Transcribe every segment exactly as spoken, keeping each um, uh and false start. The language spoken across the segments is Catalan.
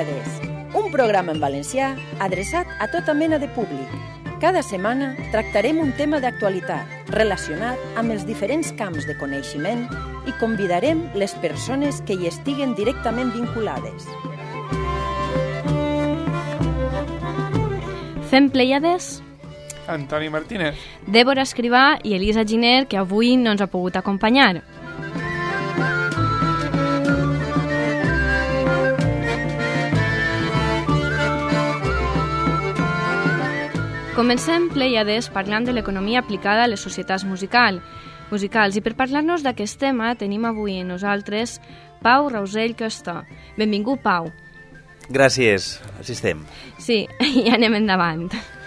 Pleiades, un programa en valencià adreçat a tota mena de públic. Cada setmana tractarem un tema d'actualitat relacionat amb els diferents camps de coneixement i convidarem les persones que hi estiguen directament vinculades. Fem Pleiades? Antoni Martínez, Débora Escrivà i Elisa Giner, que avui no ens ha pogut acompanyar. Comencem Pleiades parlant de l'economia aplicada a les societats musical, musicals i per parlar-nos d'aquest tema tenim avui amb nosaltres Pau Rausell Costa. Benvingut, Pau. Gràcies, així estem. Sí, i anem endavant.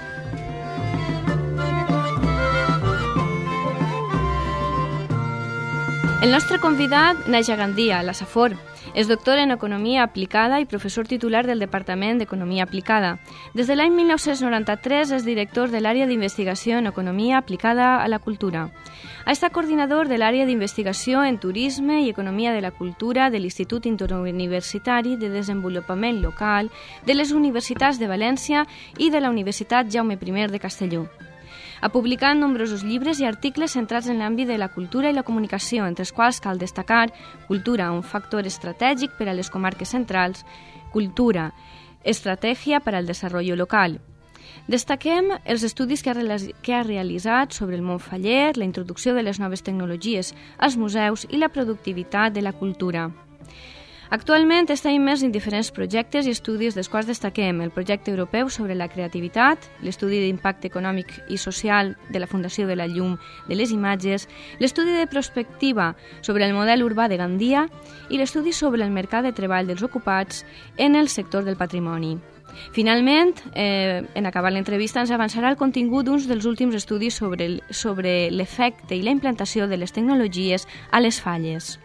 El nostre convidat neix a Gandia, a la Safor. És doctor en Economia Aplicada i professor titular del Departament d'Economia Aplicada. Des de l'any mil nou-cents noranta-tres és director de l'àrea d'investigació en Economia Aplicada a la Cultura. Ha estat coordinador de l'àrea d'investigació en Turisme i Economia de la Cultura de l'Institut Interuniversitari de Desenvolupament Local de les Universitats de València i de la Universitat Jaume I de Castelló. Ha publicat nombrosos llibres i articles centrats en l'àmbit de la cultura i la comunicació, entre els quals cal destacar Cultura, un factor estratègic per a les comarques centrals, Cultura, estratègia per al desenvolupament local. Destaquem els estudis que ha, que ha realitzat sobre el món faller, la introducció de les noves tecnologies als museus i la productivitat de la cultura. Actualment està immers en diferents projectes i estudis dels quals destaquem el projecte europeu sobre la creativitat, l'estudi d'impacte econòmic i social de la Fundació de la Llum de les Imatges, l'estudi de prospectiva sobre el model urbà de Gandia i l'estudi sobre el mercat de treball dels ocupats en el sector del patrimoni. Finalment, eh, en acabar l'entrevista, ens avançarà el contingut d'uns dels últims estudis sobre, el, sobre l'efecte i la implantació de les tecnologies a les falles.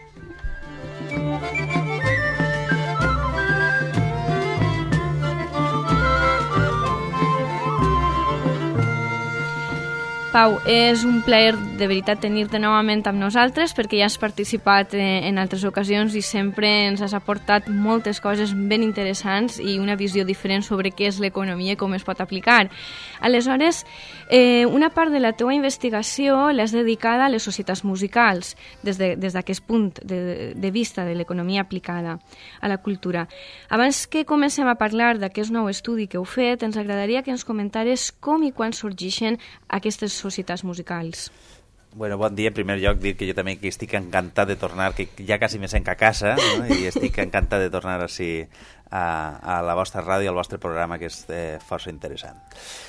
Pau, és un plaer de veritat tenir-te novament amb nosaltres perquè ja has participat en altres ocasions i sempre ens has aportat moltes coses ben interessants i una visió diferent sobre què és l'economia i com es pot aplicar. Aleshores, eh, una part de la teua investigació l'has dedicada a les societats musicals des de, des d'aquest punt de, de vista de l'economia aplicada a la cultura. Abans que comencem a parlar d'aquest nou estudi que heu fet, ens agradaria que ens comentares com i quan sorgeixen aquestes societats musicals. Bueno, bon dia. En primer lloc, dir que jo també que estic encantat de tornar, que ja quasi me sent a casa, no? I estic encantat de tornar així a, a la vostra ràdio, al vostre programa, que és eh, força interessant.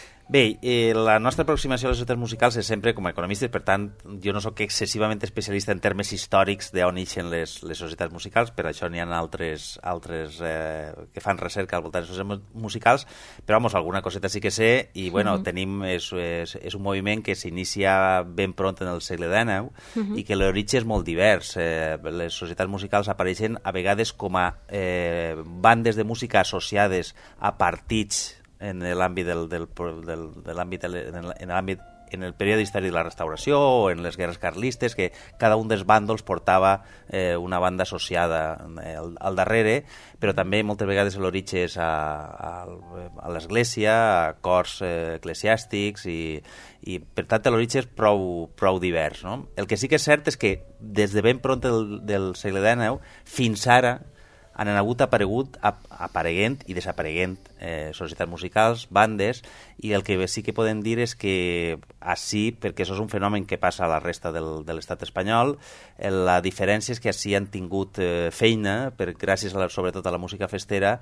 Bé, eh, la nostra aproximació a les societats musicals és sempre com a economistes, per tant, jo no sóc excessivament especialista en termes històrics d'on neixen les, les societats musicals, per això n'hi ha altres, altres eh, que fan recerca al voltant de les societats musicals, però, vamos, alguna coseta sí que sé, i, bueno, uh-huh. tenim, és, és, és un moviment que s'inicia ben pront en el segle dinou uh-huh. i que l'origen és molt divers. Eh, les societats musicals apareixen a vegades com a eh, bandes de música associades a partits en l'àmbit del, del, del, de l'àmbit en l'àmbit en el període històric de la Restauració o en les guerres carlistes, que cada un dels bàndols portava eh, una banda associada eh, al, al darrere, però també moltes vegades l'origen és a, a, a l'església, a cors eh, eclesiàstics, i, i per tant l'origen és prou, prou divers, no? El que sí que és cert és que des de ben pront del, del segle dinou fins ara han hagut aparegut, apareguent i desapareguent eh, societats musicals, bandes, i el que sí que podem dir és que així, perquè això és un fenomen que passa a la resta del, de l'estat espanyol, eh, la diferència és que així han tingut eh, feina, per, gràcies a la, sobretot a la música festera,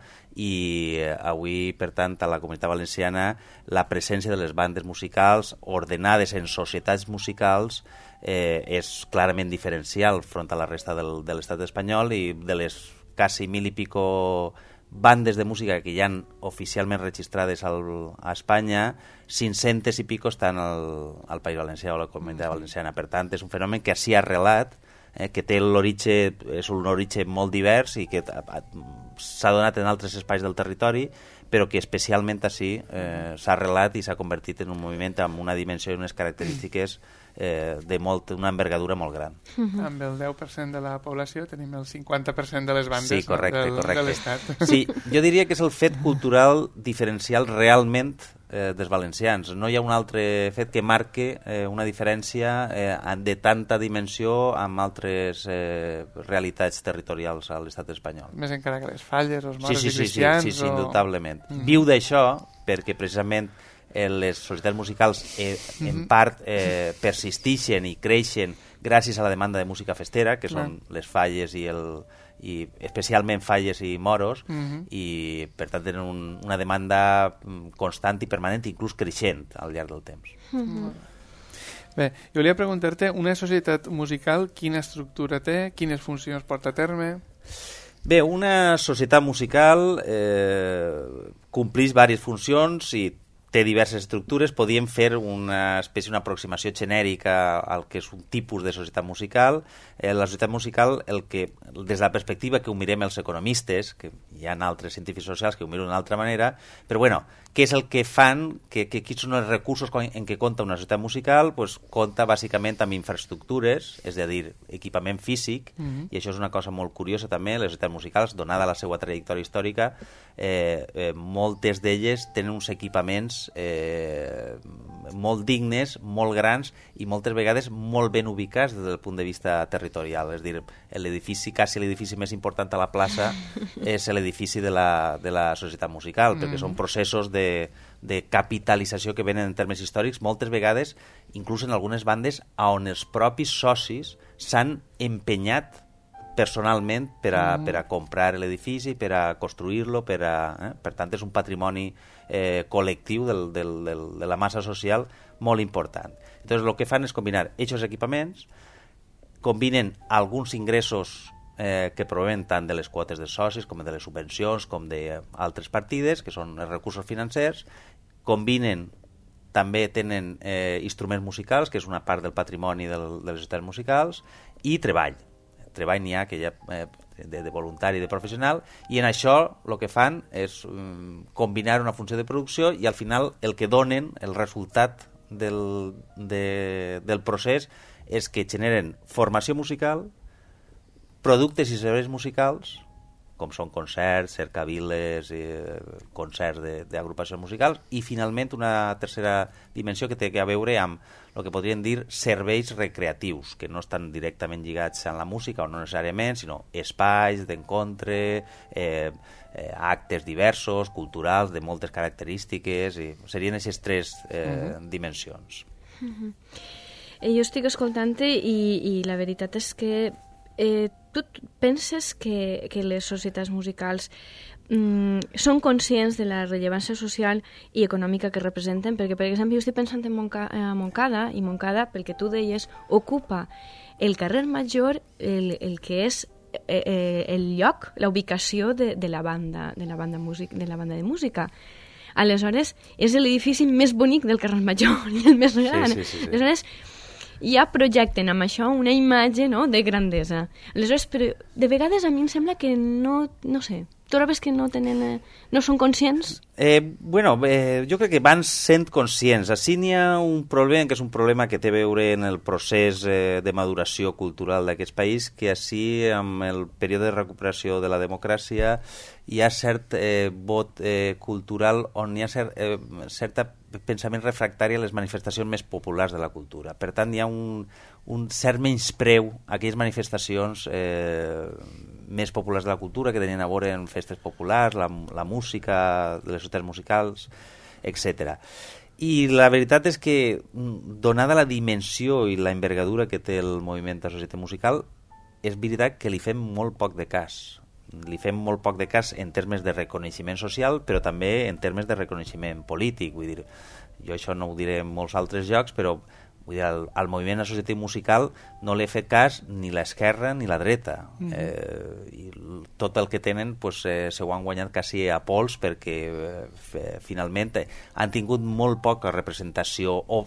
i eh, avui, per tant, a la Comunitat Valenciana, la presència de les bandes musicals ordenades en societats musicals eh, és clarament diferencial front a la resta del, de l'estat espanyol, i de les quasi mil i pico bandes de música que hi han oficialment registrades al, a Espanya, cinc-centes i pico estan al, al País Valencià o a la Comunitat Valenciana. Per tant, és un fenomen que s'hi ha arrelat eh, que té l'origen, és un origen molt divers i que s'ha donat en altres espais del territori, però que especialment així eh, s'ha arrelat i s'ha convertit en un moviment amb una dimensió i unes característiques eh, de molt, una envergadura molt gran. Uh-huh. Amb el deu per cent de la població tenim el cinquanta per cent de les bandes, sí, correcte, no? del, correcte. de l'Estat. Sí, jo diria que és el fet cultural diferencial realment eh, dels valencians. No hi ha un altre fet que marque eh, una diferència eh, de tanta dimensió amb altres eh, realitats territorials a l'estat espanyol. Més encara que les falles, els sí, moros sí, i sí, cristians. Sí, sí, sí, o... indubtablement. Mm. Viu d'això perquè precisament eh, les societats musicals eh, en Mm-hmm. part eh, persistixen i creixen gràcies a la demanda de música festera, que són Clar. les falles i el i especialment falles i moros, Mm-hmm. i per tant tenen un, una demanda constant i permanent, inclús creixent al llarg del temps. Mm-hmm. Bé, jo volia preguntar-te, una societat musical, quina estructura té, quines funcions porta a terme? Bé, una societat musical eh, compleix diverses funcions i té diverses estructures. Podíem fer una espècie, una aproximació genèrica al que és un tipus de societat musical. Eh, la societat musical, el que, des de la perspectiva que ho mirem els economistes, que hi ha altres científics socials que ho miren d'una altra manera, però bueno, què és el que fan, que, que quins són els recursos en què compta una societat musical? Pues compta bàsicament amb infraestructures, és a dir, equipament físic, mm-hmm. i això és una cosa molt curiosa també. Les societats musicals, donada la seva trajectòria històrica, eh, eh, moltes d'elles tenen uns equipaments eh, molt dignes, molt grans i moltes vegades molt ben ubicats des del punt de vista territorial. És a dir, l'edifici, quasi l'edifici més important a la plaça és l'edifici de la, de la societat musical, mm. perquè són processos de, de capitalització que venen en termes històrics, moltes vegades, inclús en algunes bandes, on els propis socis s'han empenyat personalment per a, mm. per a comprar l'edifici, per a construir-lo, per a... Eh? Per tant, és un patrimoni eh, col·lectiu del, del, del, de la massa social molt important. Entonces, el que fan és combinar aquests equipaments, combinen alguns ingressos eh, que provenen tant de les quotes dels socis com de les subvencions, com d'altres partides, que són els recursos financers, combinen, també tenen eh, instruments musicals, que és una part del patrimoni del, de les societats musicals, i treball. Treball n'hi ha que hi ha eh, de, de voluntari i de professional, i en això el que fan és um, combinar una funció de producció i al final el que donen, el resultat del, de, del procés és que generen formació musical, productes i serveis musicals, com són concerts, cercaviles, eh, concerts d'agrupacions musicals, i finalment una tercera dimensió que té a veure amb el que podríem dir serveis recreatius, que no estan directament lligats a la música, o no necessàriament, sinó espais d'encontre, eh, eh, actes diversos, culturals, de moltes característiques, i serien aquestes tres eh, uh-huh. dimensions. Uh-huh. Eh, jo estic escoltant-te i, i la veritat és que eh, tu penses que, que les societats musicals mm, són conscients de la rellevància social i econòmica que representen? Perquè, per exemple, jo estic pensant en Monca eh, Montcada, i Montcada, pel que tu deies, ocupa el carrer Major, el, el que és eh, eh, el lloc, la ubicació de, de la banda, de la banda, music, de la banda de música. Aleshores, és l'edifici més bonic del carrer Major i el més gran. Sí, sí, sí, sí. Aleshores, ja projecten amb això una imatge, no?, de grandesa. Aleshores, però de vegades a mi em sembla que no, no sé, tu trobes que no tenen, eh, no són conscients? Eh, bueno, eh, jo crec que van sent conscients. Així n'hi ha un problema, que és un problema que té a veure en el procés eh, de maduració cultural d'aquest país, que així, amb el període de recuperació de la democràcia, hi ha cert eh, vot eh, cultural on hi ha cert, eh, cert pensament refractari a les manifestacions més populars de la cultura. Per tant, hi ha un, un cert menyspreu a aquelles manifestacions eh, més populars de la cultura, que tenien a veure en festes populars, la, la música, les societats musicals, etcètera. I la veritat és que, donada la dimensió i la envergadura que té el moviment de societat musical, és veritat que li fem molt poc de cas. Li fem molt poc de cas en termes de reconeixement social, però també en termes de reconeixement polític. Vull dir, jo això no ho diré en molts altres llocs, però vull dir, al, al moviment associatiu musical no li he fet cas ni l'esquerra ni la dreta. Mm-hmm. eh, i tot el que tenen pues, eh, se ho han guanyat quasi a pols, perquè eh, finalment han tingut molt poca representació, o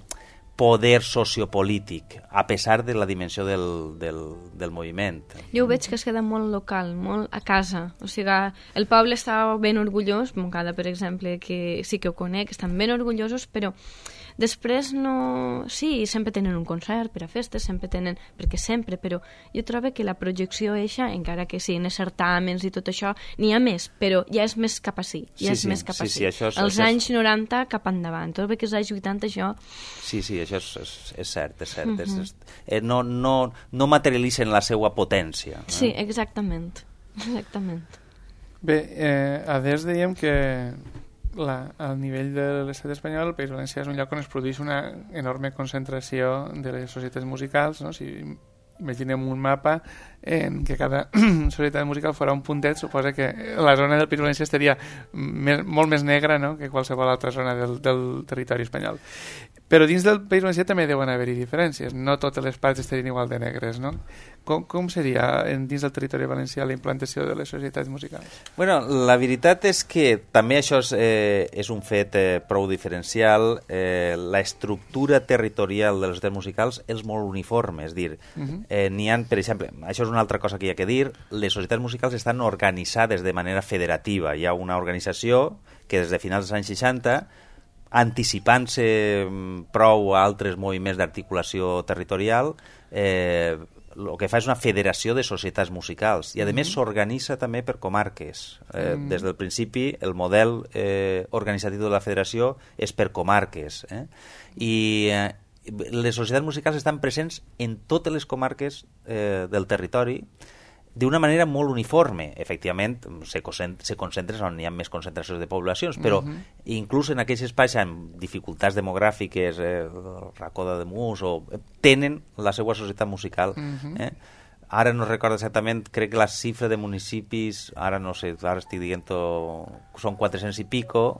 poder sociopolític, a pesar de la dimensió del, del, del moviment. Jo ho veig que es queda molt local, molt a casa. O sigui, el poble està ben orgullós, Montcada, per exemple, que sí que ho conec, estan ben orgullosos, però després no... Sí, sempre tenen un concert per a festes, sempre tenen... Perquè sempre, però jo trobo que la projecció eixa, encara que sí, en els certàmens i tot això, n'hi ha més, però ja és més cap així. Ja Sí, és sí, més cap sí, així. sí, això és- Els això és- anys noranta cap endavant. Tot que els anys vuitanta això... Sí, sí, això és, és, és cert, és cert. Uh -huh. és, és, eh, no, no, no materialitzen la seva potència. Eh? Sí, exactament. Exactament. Bé, eh, a des dèiem que la, al nivell de l'estat espanyol el País Valencià és un lloc on es produeix una enorme concentració de les societats musicals, no? Si imaginem un mapa en què cada societat musical fora un puntet, suposa que la zona del País Valencià estaria més, molt més negra, no?, que qualsevol altra zona del, del territori espanyol. Però dins del País Valencià també deuen haver-hi diferències. No totes les parts estarien igual de negres, no? Com, com seria en, dins del territori valencià la implantació de les societats musicals? Bueno, la veritat és que també això és, eh, és un fet eh, prou diferencial. Eh, la estructura territorial de les societats musicals és molt uniforme, és dir, uh -huh. eh, n'hi ha, per exemple, això és una altra cosa que hi ha que dir, les societats musicals estan organitzades de manera federativa. Hi ha una organització que des de finals dels anys seixanta, anticipant-se prou a altres moviments d'articulació territorial, eh, el que fa és una federació de societats musicals i a més s'organitza també per comarques. Eh, mm. Des del principi el model eh, organitzatiu de la federació és per comarques, eh? I eh, les societats musicals estan presents en totes les comarques eh, del territori d'una manera molt uniforme. Efectivament, se, se concentren on hi ha més concentracions de poblacions, però uh -huh. inclús en aquells espais amb dificultats demogràfiques, eh, Racó d'Ademús, o, eh, tenen la seva societat musical. Uh -huh. eh? Ara no recordo exactament, crec que la xifra de municipis, ara no sé, ara estic dient, són quatre-cents i pico,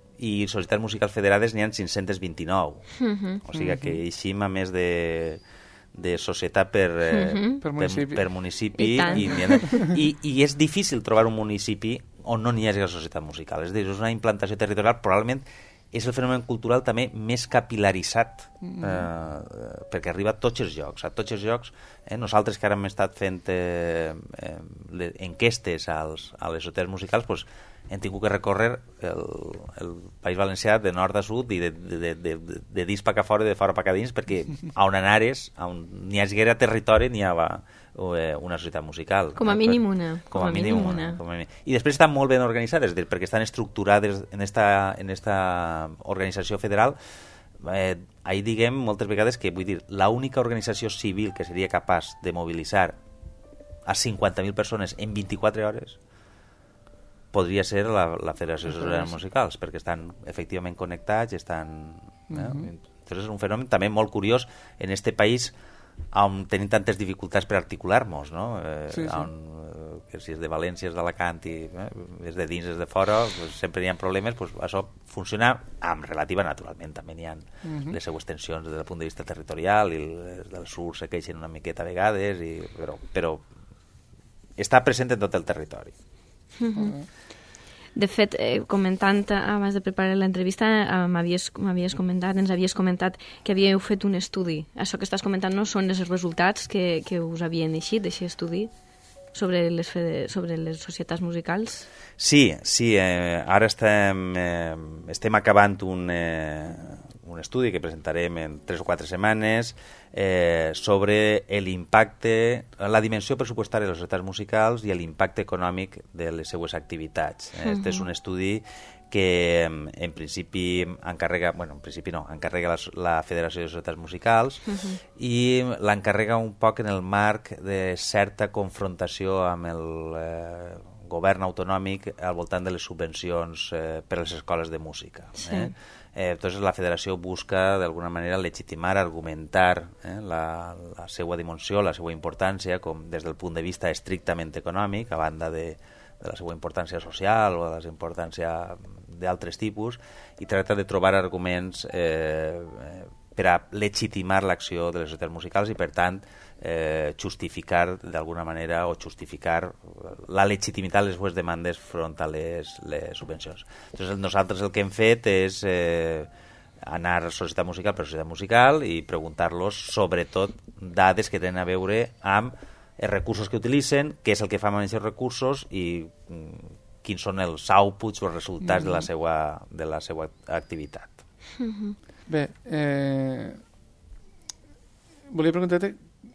i societats musicals federades n'hi ha cinc-cents vint-i-nou. Uh -huh. O sigui que eixim a més de... de societat per, eh, uh-huh. per municipi, per, per municipi I, i, i, i és difícil trobar un municipi on no n'hi hagi la societat musical. És a dir, és una implantació territorial, probablement és el fenomen cultural també més capilaritzat, mm. eh, perquè arriba a tots els llocs. A tots els llocs, eh, nosaltres que ara hem estat fent eh, eh, enquestes als, a les societats musicals, pues, hem tingut que recórrer el, el País Valencià de nord a sud i de, de, de, de, de dins per a fora i de fora per a dins, perquè a on anares, on n'hi haguera territori, n'hi havia eh, una societat musical. Com a mínim una. Com, com a mínim una. una. Com a mínim. I després estan molt ben organitzades, és dir, perquè estan estructurades en esta, en esta organització federal. Eh, ahir diguem moltes vegades que, vull dir, l'única organització civil que seria capaç de mobilitzar a cinquanta mil persones en vint-i-quatre hores podria ser la, la Federació de Societats Musicals, perquè estan efectivament connectats i estan... Eh? Uh-huh. Entonces és un fenomen també molt curiós en este país on tenim tantes dificultats per articular-nos, no? Eh, sí, sí. On, que si és de València, és d'Alacant, i eh, és de dins, és de fora, pues, sempre hi ha problemes, pues, això funciona amb relativa naturalment. També hi ha uh-huh. les seues tensions des del punt de vista territorial, i les del sud se queixen una miqueta a vegades, i, però, però està present en tot el territori. Uh-huh. De fet, eh, comentant abans de preparar l'entrevista, eh, m'havies, m'havies comentat, ens havies comentat que havíeu fet un estudi. Això que estàs comentant no són els resultats que, que us havien eixit d'aquest estudi sobre les, fede, sobre les societats musicals? Sí, sí. Eh, ara estem, eh, estem acabant un, eh, un estudi que presentarem en tres o quatre setmanes eh, sobre l'impacte, la dimensió pressupostària de les societats musicals i l'impacte econòmic de les seues activitats. Eh, uh-huh. Este és un estudi que en principi encarrega, bueno, en principi no, encarrega la, la Federació de Societats Musicals uh-huh. i l'encarrega un poc en el marc de certa confrontació amb el eh, govern autonòmic al voltant de les subvencions eh, per a les escoles de música. Sí. Eh? Eh, entonces la Federació busca d'alguna manera legitimar, argumentar eh, la, la seva dimensió, la seva importància com des del punt de vista estrictament econòmic, a banda de, de la seva importància social o de la seva importància d'altres tipus, i tracta de trobar arguments eh, per a legitimar l'acció de les societats musicals i, per tant, eh, justificar d'alguna manera o justificar la legitimitat de les seves demandes front a les, les subvencions. Entonces, nosaltres el que hem fet és eh, anar a societat musical per societat musical i preguntar-los sobretot dades que tenen a veure amb els recursos que utilitzen, què és el que fan amb aquests recursos i mm, quins són els outputs o els resultats mm-hmm. de la seva, de la seva activitat. Mm-hmm. Bé, eh, volia preguntar-te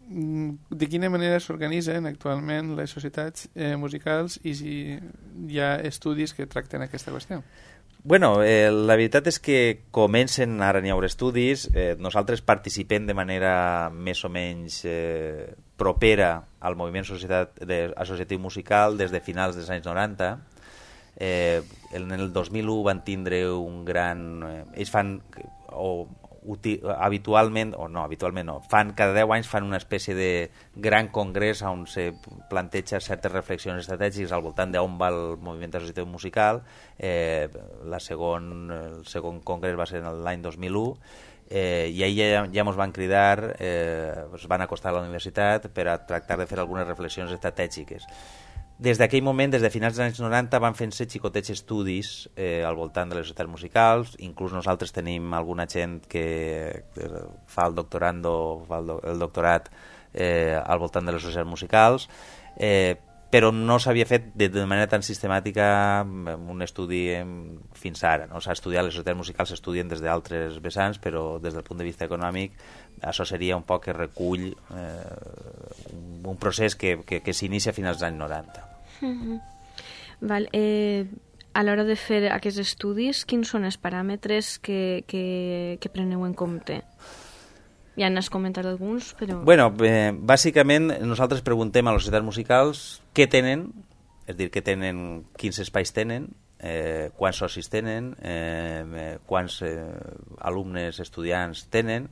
de quina manera s'organitzen actualment les societats eh, musicals i si hi ha estudis que tracten aquesta qüestió. Bueno, eh, la veritat és que comencen, ara n'hi haurà estudis, eh, nosaltres participem de manera més o menys eh, propera al moviment societat, de, associatiu musical des de finals dels anys noranta. Eh, en el dos mil u van tindre un gran... Eh, ells fan... O, uti, habitualment, o no, habitualment no, fan, cada deu anys fan una espècie de gran congrés on se planteja certes reflexions estratègiques al voltant d'on va el moviment associatiu musical. Eh, la segon, el segon congrés va ser l'any dos mil u, eh, i ahir ja, ja ens van cridar, eh, es van acostar a la universitat per a tractar de fer algunes reflexions estratègiques. Des d'aquell moment, des de finals dels anys noranta, van fent-se xicotets estudis eh, al voltant de les societats musicals. Inclús nosaltres tenim alguna gent que, que fa el doctorando, fa el, do, el doctorat eh, al voltant de les societats musicals, eh, però no s'havia fet de, de manera tan sistemàtica un estudi fins ara. No? S'ha estudiat, les societats musicals s'estudien des d'altres vessants, però des del punt de vista econòmic això seria un poc que recull eh, un procés que, que, que s'inicia fins als anys noranta. Mm-hmm. Val, eh, a l'hora de fer aquests estudis, quins són els paràmetres que, que, que preneu en compte? Ja n'has comentat alguns, però... Bueno, eh, bàsicament nosaltres preguntem a les societats musicals què tenen, és a dir, què tenen, quins espais tenen, eh, quants socis tenen, eh, quants eh, alumnes, estudiants tenen,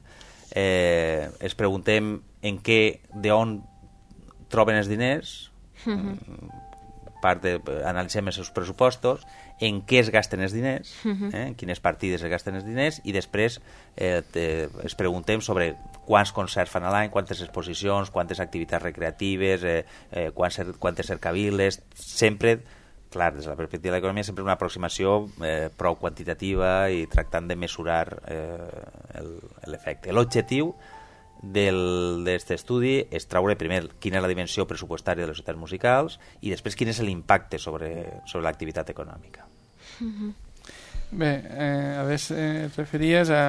eh, es preguntem en què, d'on troben els diners, mm-hmm. part de, analitzem els seus pressupostos, en què es gasten els diners, uh-huh. eh, en quines partides es gasten els diners, i després eh, te, es preguntem sobre quants concerts fan a l'any, quantes exposicions, quantes activitats recreatives, eh, eh, quantes, quantes cercaviles, sempre, clar, des de la perspectiva de l'economia, sempre una aproximació eh, prou quantitativa i tractant de mesurar eh, l'efecte. L'objectiu d'aquest estudi és traure primer quina és la dimensió pressupostària de les societats musicals i després quin és l'impacte sobre, sobre l'activitat econòmica. Mm-hmm. Bé, eh, a veure, eh, et referies a,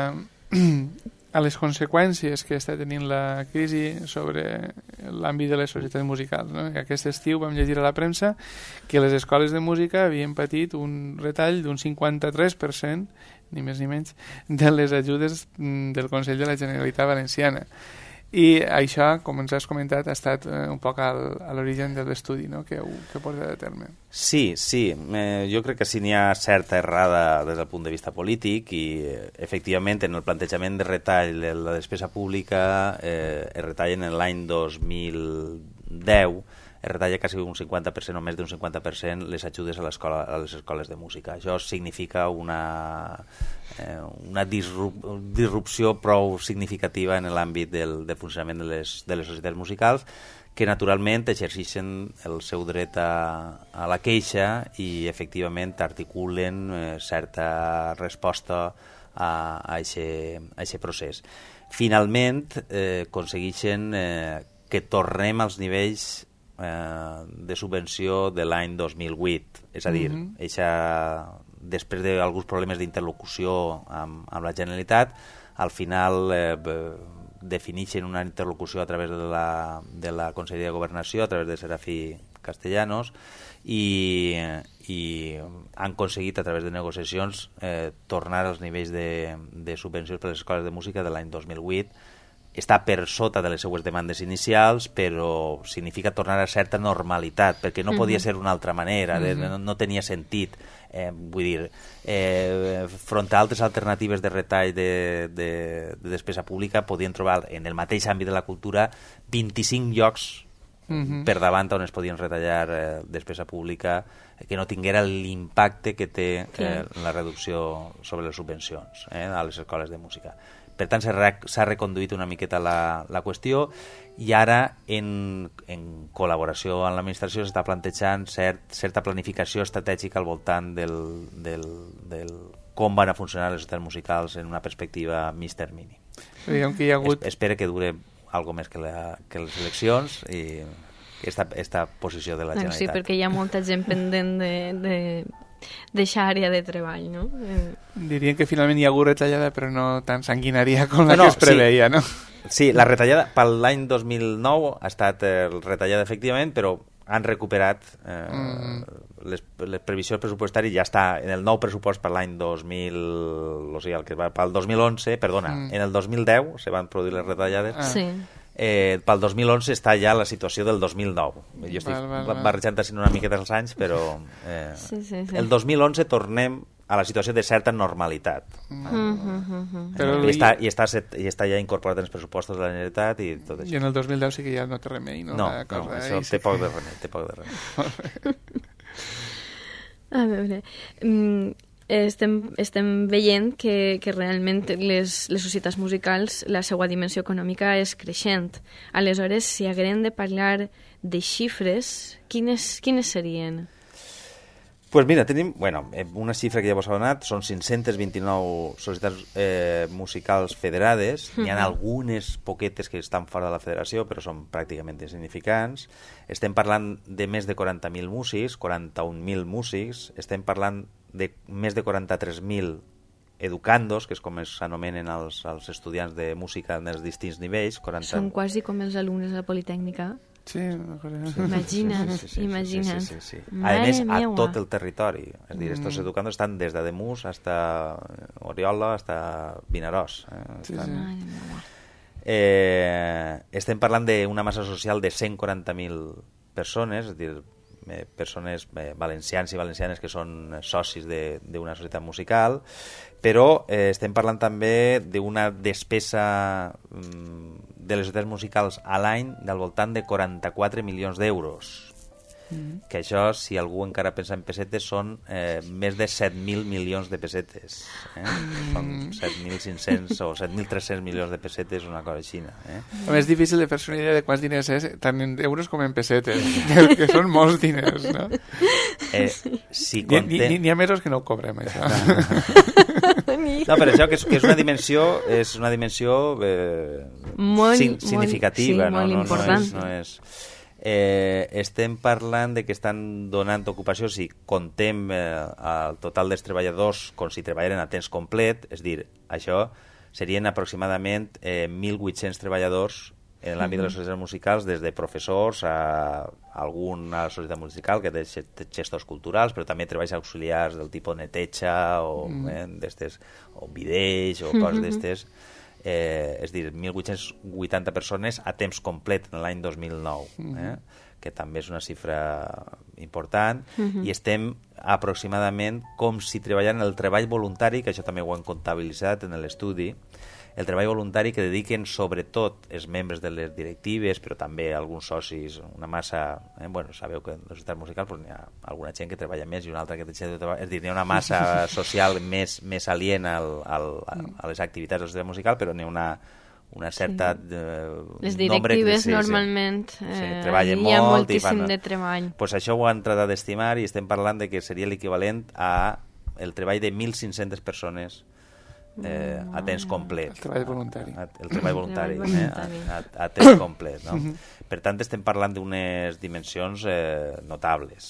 a les conseqüències que està tenint la crisi sobre l'àmbit de les societats musicals. No? Aquest estiu vam llegir a la premsa que les escoles de música havien patit un retall d'un cinquanta-tres per cent, ni més ni menys, de les ajudes del Consell de la Generalitat Valenciana. I això, com ens has comentat, ha estat eh, un poc al, a l'origen de l'estudi, no? que, que porta de terme. Sí, sí. Eh, jo crec que sí n'hi ha certa errada des del punt de vista polític i, eh, efectivament, en el plantejament de retall de la despesa pública eh, es retallen en l'any dos mil deu, es retalla quasi un cinquanta per cent o més d'un cinquanta per cent les ajudes a, a les escoles de música. Això significa una, eh, una disrup, disrupció prou significativa en l'àmbit del, del funcionament de les, de les societats musicals, que naturalment exerceixen el seu dret a, a la queixa i efectivament articulen eh, certa resposta a aquest procés. Finalment, eh, aconsegueixen eh, que tornem als nivells Eh, de subvenció de l'any dos mil vuit, és a dir, mm-hmm. eixa, després d'alguns problemes d'interlocució amb, amb la Generalitat, al final eh, defineixen una interlocució a través de la, de la Conselleria de Governació, a través de Serafí Castellanos, i, i han aconseguit a través de negociacions eh, tornar als nivells de, de subvencions per a les escoles de música de l'any dos mil vuit. Està per sota de les seues demandes inicials, però significa tornar a certa normalitat, perquè no podia ser d'una altra manera, de, no, no tenia sentit. Eh, vull dir, eh, front a altres alternatives de retall de, de, de despesa pública, podien trobar en el mateix àmbit de la cultura vint-i-cinc llocs uh-huh. per davant on es podien retallar eh, despesa pública que no tinguera l'impacte que té eh, la reducció sobre les subvencions eh, a les escoles de música. Per tant, s'ha reconduït una miqueta la, la qüestió i ara, en, en col·laboració amb l'administració, s'està plantejant cert, certa planificació estratègica al voltant del, del, del com van a funcionar les societats musicals en una perspectiva a mig termini. Diguem que hi ha hagut... Es, espero que dure algo més que, la, que les eleccions i esta, esta posició de la Generalitat. Sí, perquè hi ha molta gent pendent de... de... deixar àrea de treball, no? Eh... Dirien que finalment hi ha hagut retallada, però no tan sanguinària com la no, no, que es preveia, sí. no? Sí, la retallada per l'any dos mil nou ha estat eh, retallada efectivament, però han recuperat eh, mm. les, les previsions pressupostàries, ja està en el nou pressupost per l'any dos mil... O sigui, el que va pel dos mil onze, perdona, mm. en el dos mil deu se van produir les retallades. Ah. Sí. Eh, pel dos mil onze està ja la situació del dos mil nou. Jo estic val, val, val. barrejant així una miqueta els anys, però eh, sí, sí, sí. el dos mil onze tornem a la situació de certa normalitat. Mm. Mm -hmm. Però I, està, i, està set, I està ja incorporat en els pressupostos de la Generalitat i tot això. I en el dos mil deu sí que ja no té remei, no? No, la cosa, no això sí té que... poc de remei, té poc de remei. A veure... Mm... Estem, estem veient que, que realment les, les societats musicals, la seva dimensió econòmica és creixent. Aleshores, si haguem de parlar de xifres, quines, quines serien? Pues mira, tenim, bueno, una xifra que ja vos ha donat, són cinc-centes vint-i-nou societats eh, musicals federades. Mm-hmm. N'hi ha algunes poquetes que estan fora de la federació, però són pràcticament insignificants. Estem parlant de més de quaranta mil músics, quaranta-un mil músics. Estem parlant de més de quaranta-tres mil educandos, que és com s'anomenen els, els estudiants de música en els distints nivells. quaranta... Són quasi com els alumnes de la Politècnica. Sí, una cosa... sí, imagina't, sí, sí, sí, imagina't. Sí, sí, sí, sí. A més, a tot el territori. És dir, estos educandos estan des de Ademús hasta Oriola, hasta Vinaròs. Eh? Sí, estan... sí. Eh, estem parlant d'una massa social de cent quaranta mil persones, és a dir, eh, persones eh, valencians i valencianes que són socis d'una societat musical, però eh, estem parlant també d'una despesa mm, de les societats musicals a l'any del voltant de quaranta-quatre milions d'euros. Mm. Que això, si algú encara pensa en pessetes, són eh, més de set mil milions de pessetes. Eh? Mm. Són set mil cinc-cents o set mil tres-cents milions de pessetes, una cosa així. Eh? A més, és difícil de fer-se una idea de quants diners és, tant en euros com en pessetes, que són molts diners, no? Eh, si contem... N'hi ha mesos que no ho cobrem, això. No, però això que és, que és una dimensió és una dimensió eh, molt, sin, significativa, molt, sí, no, molt no, important. no és... No és Eh, estem parlant de que estan donant ocupació, si contem eh, el total dels treballadors com si treballaren a temps complet, és dir, això serien aproximadament eh, mil vuit-cents treballadors en l'àmbit de les societats musicals, des de professors a alguna societat musical que té gestors culturals, però també treballs auxiliars del tipus neteja o, eh, d'estes, o videos o coses d'estes. Eh, és dir, mil vuit-cents vuitanta persones a temps complet en l'any dos mil nou, eh? que també és una xifra important, uh-huh. i estem aproximadament com si treballant el treball voluntari, que això també ho han comptabilitzat en l'estudi, el treball voluntari que dediquen sobretot els membres de les directives, però també alguns socis, una massa... Eh, bueno, sabeu que en la societat musical pues, hi ha alguna gent que treballa més i una altra que deixa de treballar. És dir, hi ha una massa social més, més aliena al, al, a, a les activitats de la societat musical, però n'hi ha una, una certa... Sí. Eh, les directives sí, normalment sí, sí, eh, treballen hi ha molt moltíssim fan... de treball. Pues això ho han tratat d'estimar i estem parlant de que seria l'equivalent a el treball de mil cinc-centes persones Eh, a temps complet. El treball voluntari. A, el treball voluntari, el treball voluntari. Eh? A, a, a temps complet. No? Per tant, estem parlant d'unes dimensions eh, notables.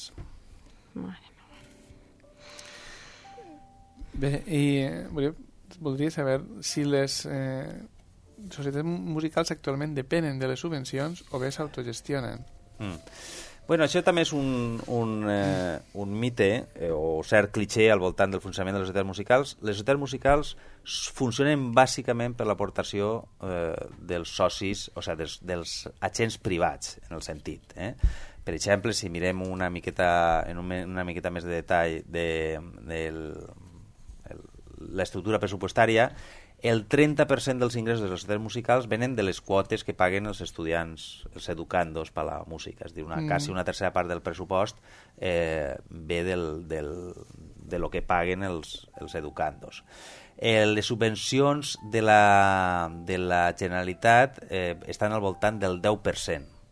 Bé, i volia, voldria saber si les eh, societats musicals actualment depenen de les subvencions o bé s'autogestionen. Mm. Bueno, això també és un, un, eh, un mite eh, o cert cliché al voltant del funcionament de les societats musicals. Les societats musicals funcionen bàsicament per l'aportació eh, dels socis, o sigui, dels, dels agents privats, en el sentit. Eh? Per exemple, si mirem una miqueta, en un, una miqueta més de detall de, de l'estructura pressupostària, el trenta per cent dels ingressos de les societats musicals venen de les quotes que paguen els estudiants, els educandos per la música. És a dir, una, mm. quasi una tercera part del pressupost eh, ve del, del, de lo que paguen els, els educandos. Eh, les subvencions de la, de la Generalitat eh, estan al voltant del deu per cent.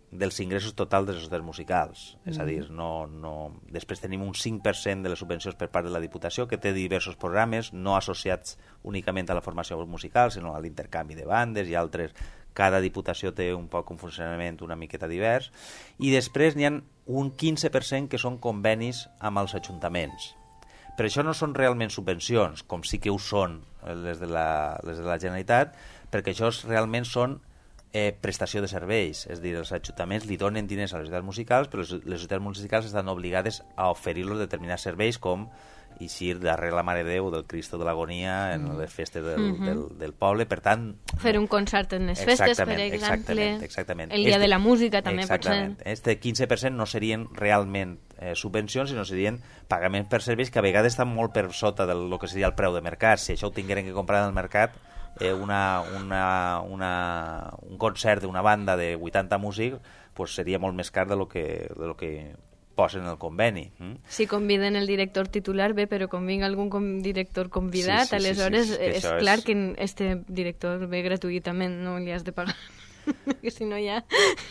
dels ingressos total de les societats musicals. Mm. És a dir, no, no... després tenim un cinc per cent de les subvencions per part de la Diputació, que té diversos programes, no associats únicament a la formació musical, sinó a l'intercanvi de bandes i altres. Cada Diputació té un poc un funcionament una miqueta divers. I després n'hi ha un quinze per cent que són convenis amb els ajuntaments. Per això no són realment subvencions, com sí que ho són les de la, les de la Generalitat, perquè això realment són Eh, prestació de serveis, és a dir, els ajuntaments li donen diners a les societats musicals, però les, les societats musicals estan obligades a oferir-los determinats serveis, com eixir darrere la Mare de Déu del Cristo de l'Agonia en les festes del, mm-hmm. del, del poble, per tant... Fer un concert en les festes, per exemple, exactament, exactament. el dia este, de la música també pot ser. Este quinze per cent no serien realment eh, subvencions, sinó serien pagaments per serveis que a vegades estan molt per sota del que seria el preu de mercat. Si això ho tingueren que comprar en el mercat, Eh, una, una, una, un concert d'una banda de vuitanta músics pues seria molt més car de lo que, de lo que posen en el conveni. Mm? Si conviden el director titular, bé, però quan vinga algun com director convidat, sí, sí, aleshores sí, sí, sí, és clar és... que este director ve gratuïtament, no li has de pagar, que si no ja...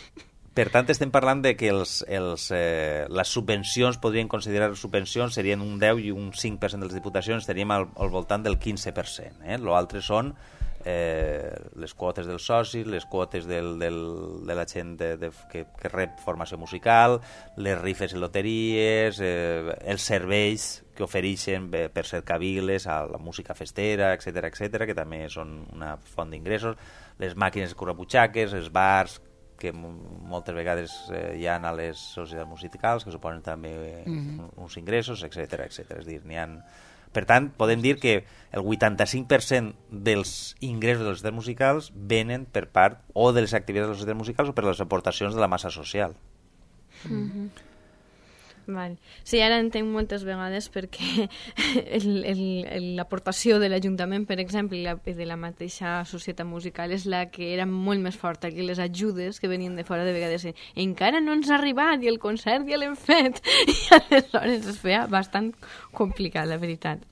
Per tant, estem parlant de que els, els, eh, les subvencions, podrien considerar subvencions, serien un deu i un cinc per cent de les diputacions, estaríem al, al voltant del quinze per cent. Eh? L'altre són eh, les quotes dels socis, les quotes del, del, de la gent de, de, que, que rep formació musical, les rifes i loteries, eh, els serveis que ofereixen per, per cercaviles a la música festera, etcètera, etcètera, que també són una font d'ingressos, les màquines currabutxaques, els bars, que moltes vegades eh, hi ha a les societats musicals, que suposen també eh, mm-hmm. uns ingressos, etcètera, etcètera. És dir, n'hi ha... Per tant, podem dir que el vuitanta-cinc per cent dels ingressos de les societats musicals venen per part o de les activitats de les societats musicals o per les aportacions de la massa social. Mm-hmm. Vale. Sí, ara entenc moltes vegades perquè l'aportació de l'Ajuntament, per exemple, i la, de la mateixa societat musical és la que era molt més forta que les ajudes que venien de fora de vegades. Encara no ens ha arribat i el concert ja l'hem fet. I aleshores es feia bastant complicat, la veritat.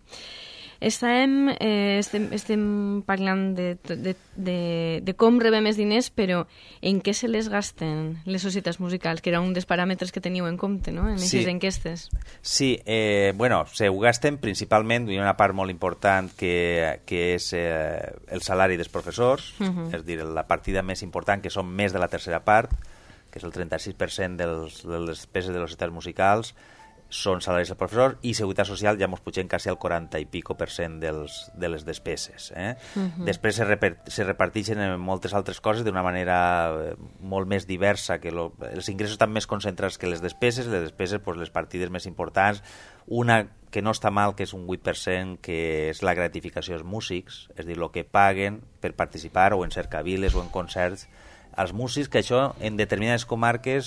Estem, eh, estem, estem parlant de, de, de, de com rebem els diners, però en què se les gasten les societats musicals, que era un dels paràmetres que teníeu en compte, no?, en aquestes sí. enquestes. Sí, eh, bueno, se ho gasten principalment, hi ha una part molt important que, que és eh, el salari dels professors, uh-huh. és a dir, la partida més important, que són més de la tercera part, que és el trenta-sis per cent dels, de les despeses de les societats musicals, són salaris dels professors, i Seguretat Social ja ens pugem quasi al quaranta i pico per cent dels, de les despeses. Eh? Uh-huh. Després se, reper, se reparteixen en moltes altres coses d'una manera molt més diversa, que lo, els ingressos estan més concentrats que les despeses, les despeses, pues, les partides més importants, una que no està mal, que és un vuit per cent, que és la gratificació als músics, és a dir, el que paguen per participar o en cercaviles o en concerts als músics, que això en determinades comarques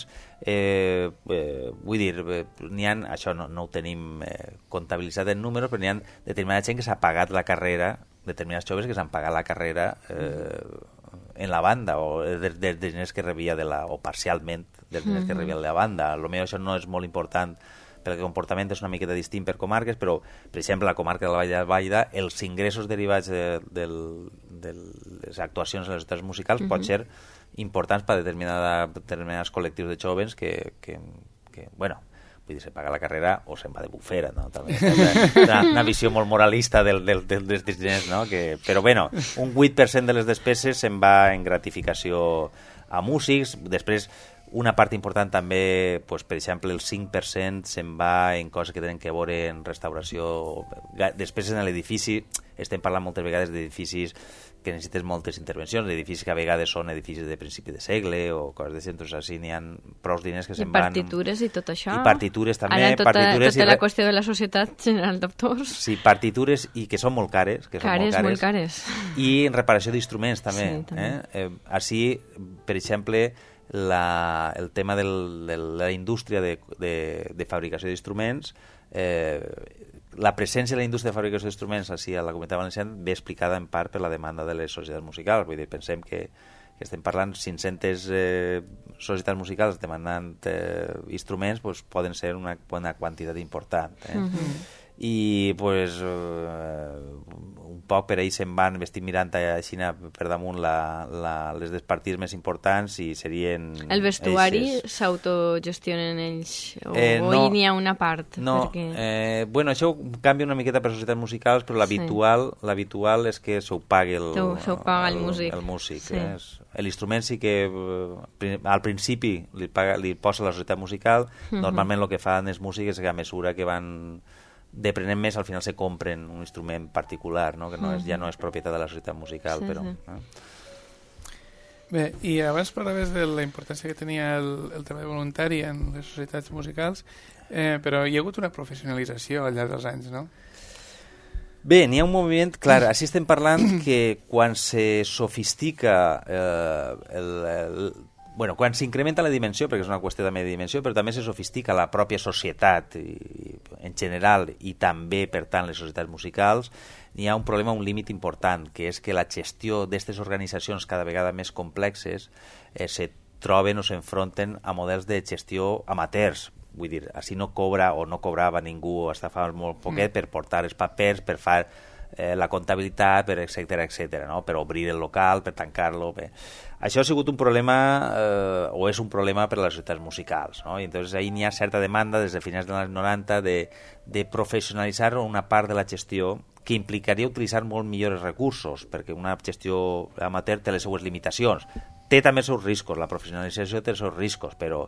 eh, eh, vull dir, eh, n'hi ha, això no, no ho tenim eh, comptabilitzat en números, però n'hi ha determinada gent que s'ha pagat la carrera, determinats joves que s'han pagat la carrera eh, en la banda, o dels de, de diners que rebia de la, o parcialment dels diners que rebia de la banda. A lo millor això no és molt important, perquè el comportament és una miqueta distint per comarques, però, per exemple, la comarca de la Vall de Valda, els ingressos derivats de, de, de les actuacions en les societats musicals uh-huh. pot ser importants per a determinada, determinats col·lectius de jovens que, que, que, bueno, vull dir, se paga la carrera o se'n va de bufera, no? També una, una visió molt moralista del, del, del, dels diners, no? Que, però, bueno, un vuit per cent de les despeses se'n va en gratificació a músics, després una part important també, pues, per exemple, el cinc per cent se'n va en coses que tenen que veure en restauració, despeses en l'edifici, estem parlant moltes vegades d'edificis que necessiten moltes intervencions, edificis que a vegades són edificis de principi de segle o coses de centres així, n'hi ha prou diners que se'n van... I partitures i tot això. I partitures també. Ara tota, partitures tota i... la qüestió de la Societat General d'Autors. Sí, partitures i que són molt cares. Que cares, són molt cares. Molt cares. I en reparació d'instruments també. Sí, també. Eh? Eh, així, per exemple, la, el tema del, de la indústria de, de, de fabricació d'instruments, eh, la presència de la indústria de fabricació d'instruments així a la Comunitat Valenciana ve explicada en part per la demanda de les societats musicals. Vull dir, pensem que, que estem parlant cinc-centes eh, societats musicals demandant eh, instruments, pues, poden ser una, una quantitat important. Eh? Uh-huh. i pues, eh, un poc per ahir se'n van vestit mirant així per damunt la, la, les despartides més importants i serien... El vestuari eixes. S'autogestionen ells o, eh, no, o hi n'hi ha una part? No, perquè... eh, bueno, això canvia una miqueta per societats musicals, però l'habitual sí. l'habitual és que s'ho pagui el, se ho paga el, el músic. El músic sí. eh? L'instrument sí que eh, al principi li, paga, li posa la societat musical, uh-huh. normalment el que fan els músics és que a mesura que van deprenent més, al final se compren un instrument particular, no? Que no és, ja no és propietat de la societat musical, sí, però... Sí. Eh? Bé, i abans parlaves de la importància que tenia el, el treball voluntari en les societats musicals, eh, però hi ha hagut una professionalització al llarg dels anys, no? Bé, n'hi ha un moviment, clar, així estem parlant que quan se sofistica eh, el, el bueno, quan s'incrementa la dimensió, perquè és una qüestió també de dimensió, però també se sofistica la pròpia societat i, en general i també, per tant, les societats musicals, hi ha un problema, un límit important, que és que la gestió d'aquestes organitzacions cada vegada més complexes eh, se troben o s'enfronten a models de gestió amateurs. Vull dir, així no cobra o no cobrava ningú, hasta fa molt poquet, mm. per portar els papers, per fer eh, la comptabilitat, per etcètera, etcètera, no? Per obrir el local, per tancar-lo... Bé. Això ha sigut un problema, eh, o és un problema per a les societats musicals, no? I entonces ahí n'hi ha certa demanda des de finals dels anys noranta de, de professionalitzar una part de la gestió que implicaria utilitzar molt millors recursos, perquè una gestió amateur té les seues limitacions. Té també els seus riscos, la professionalització té els seus riscos, però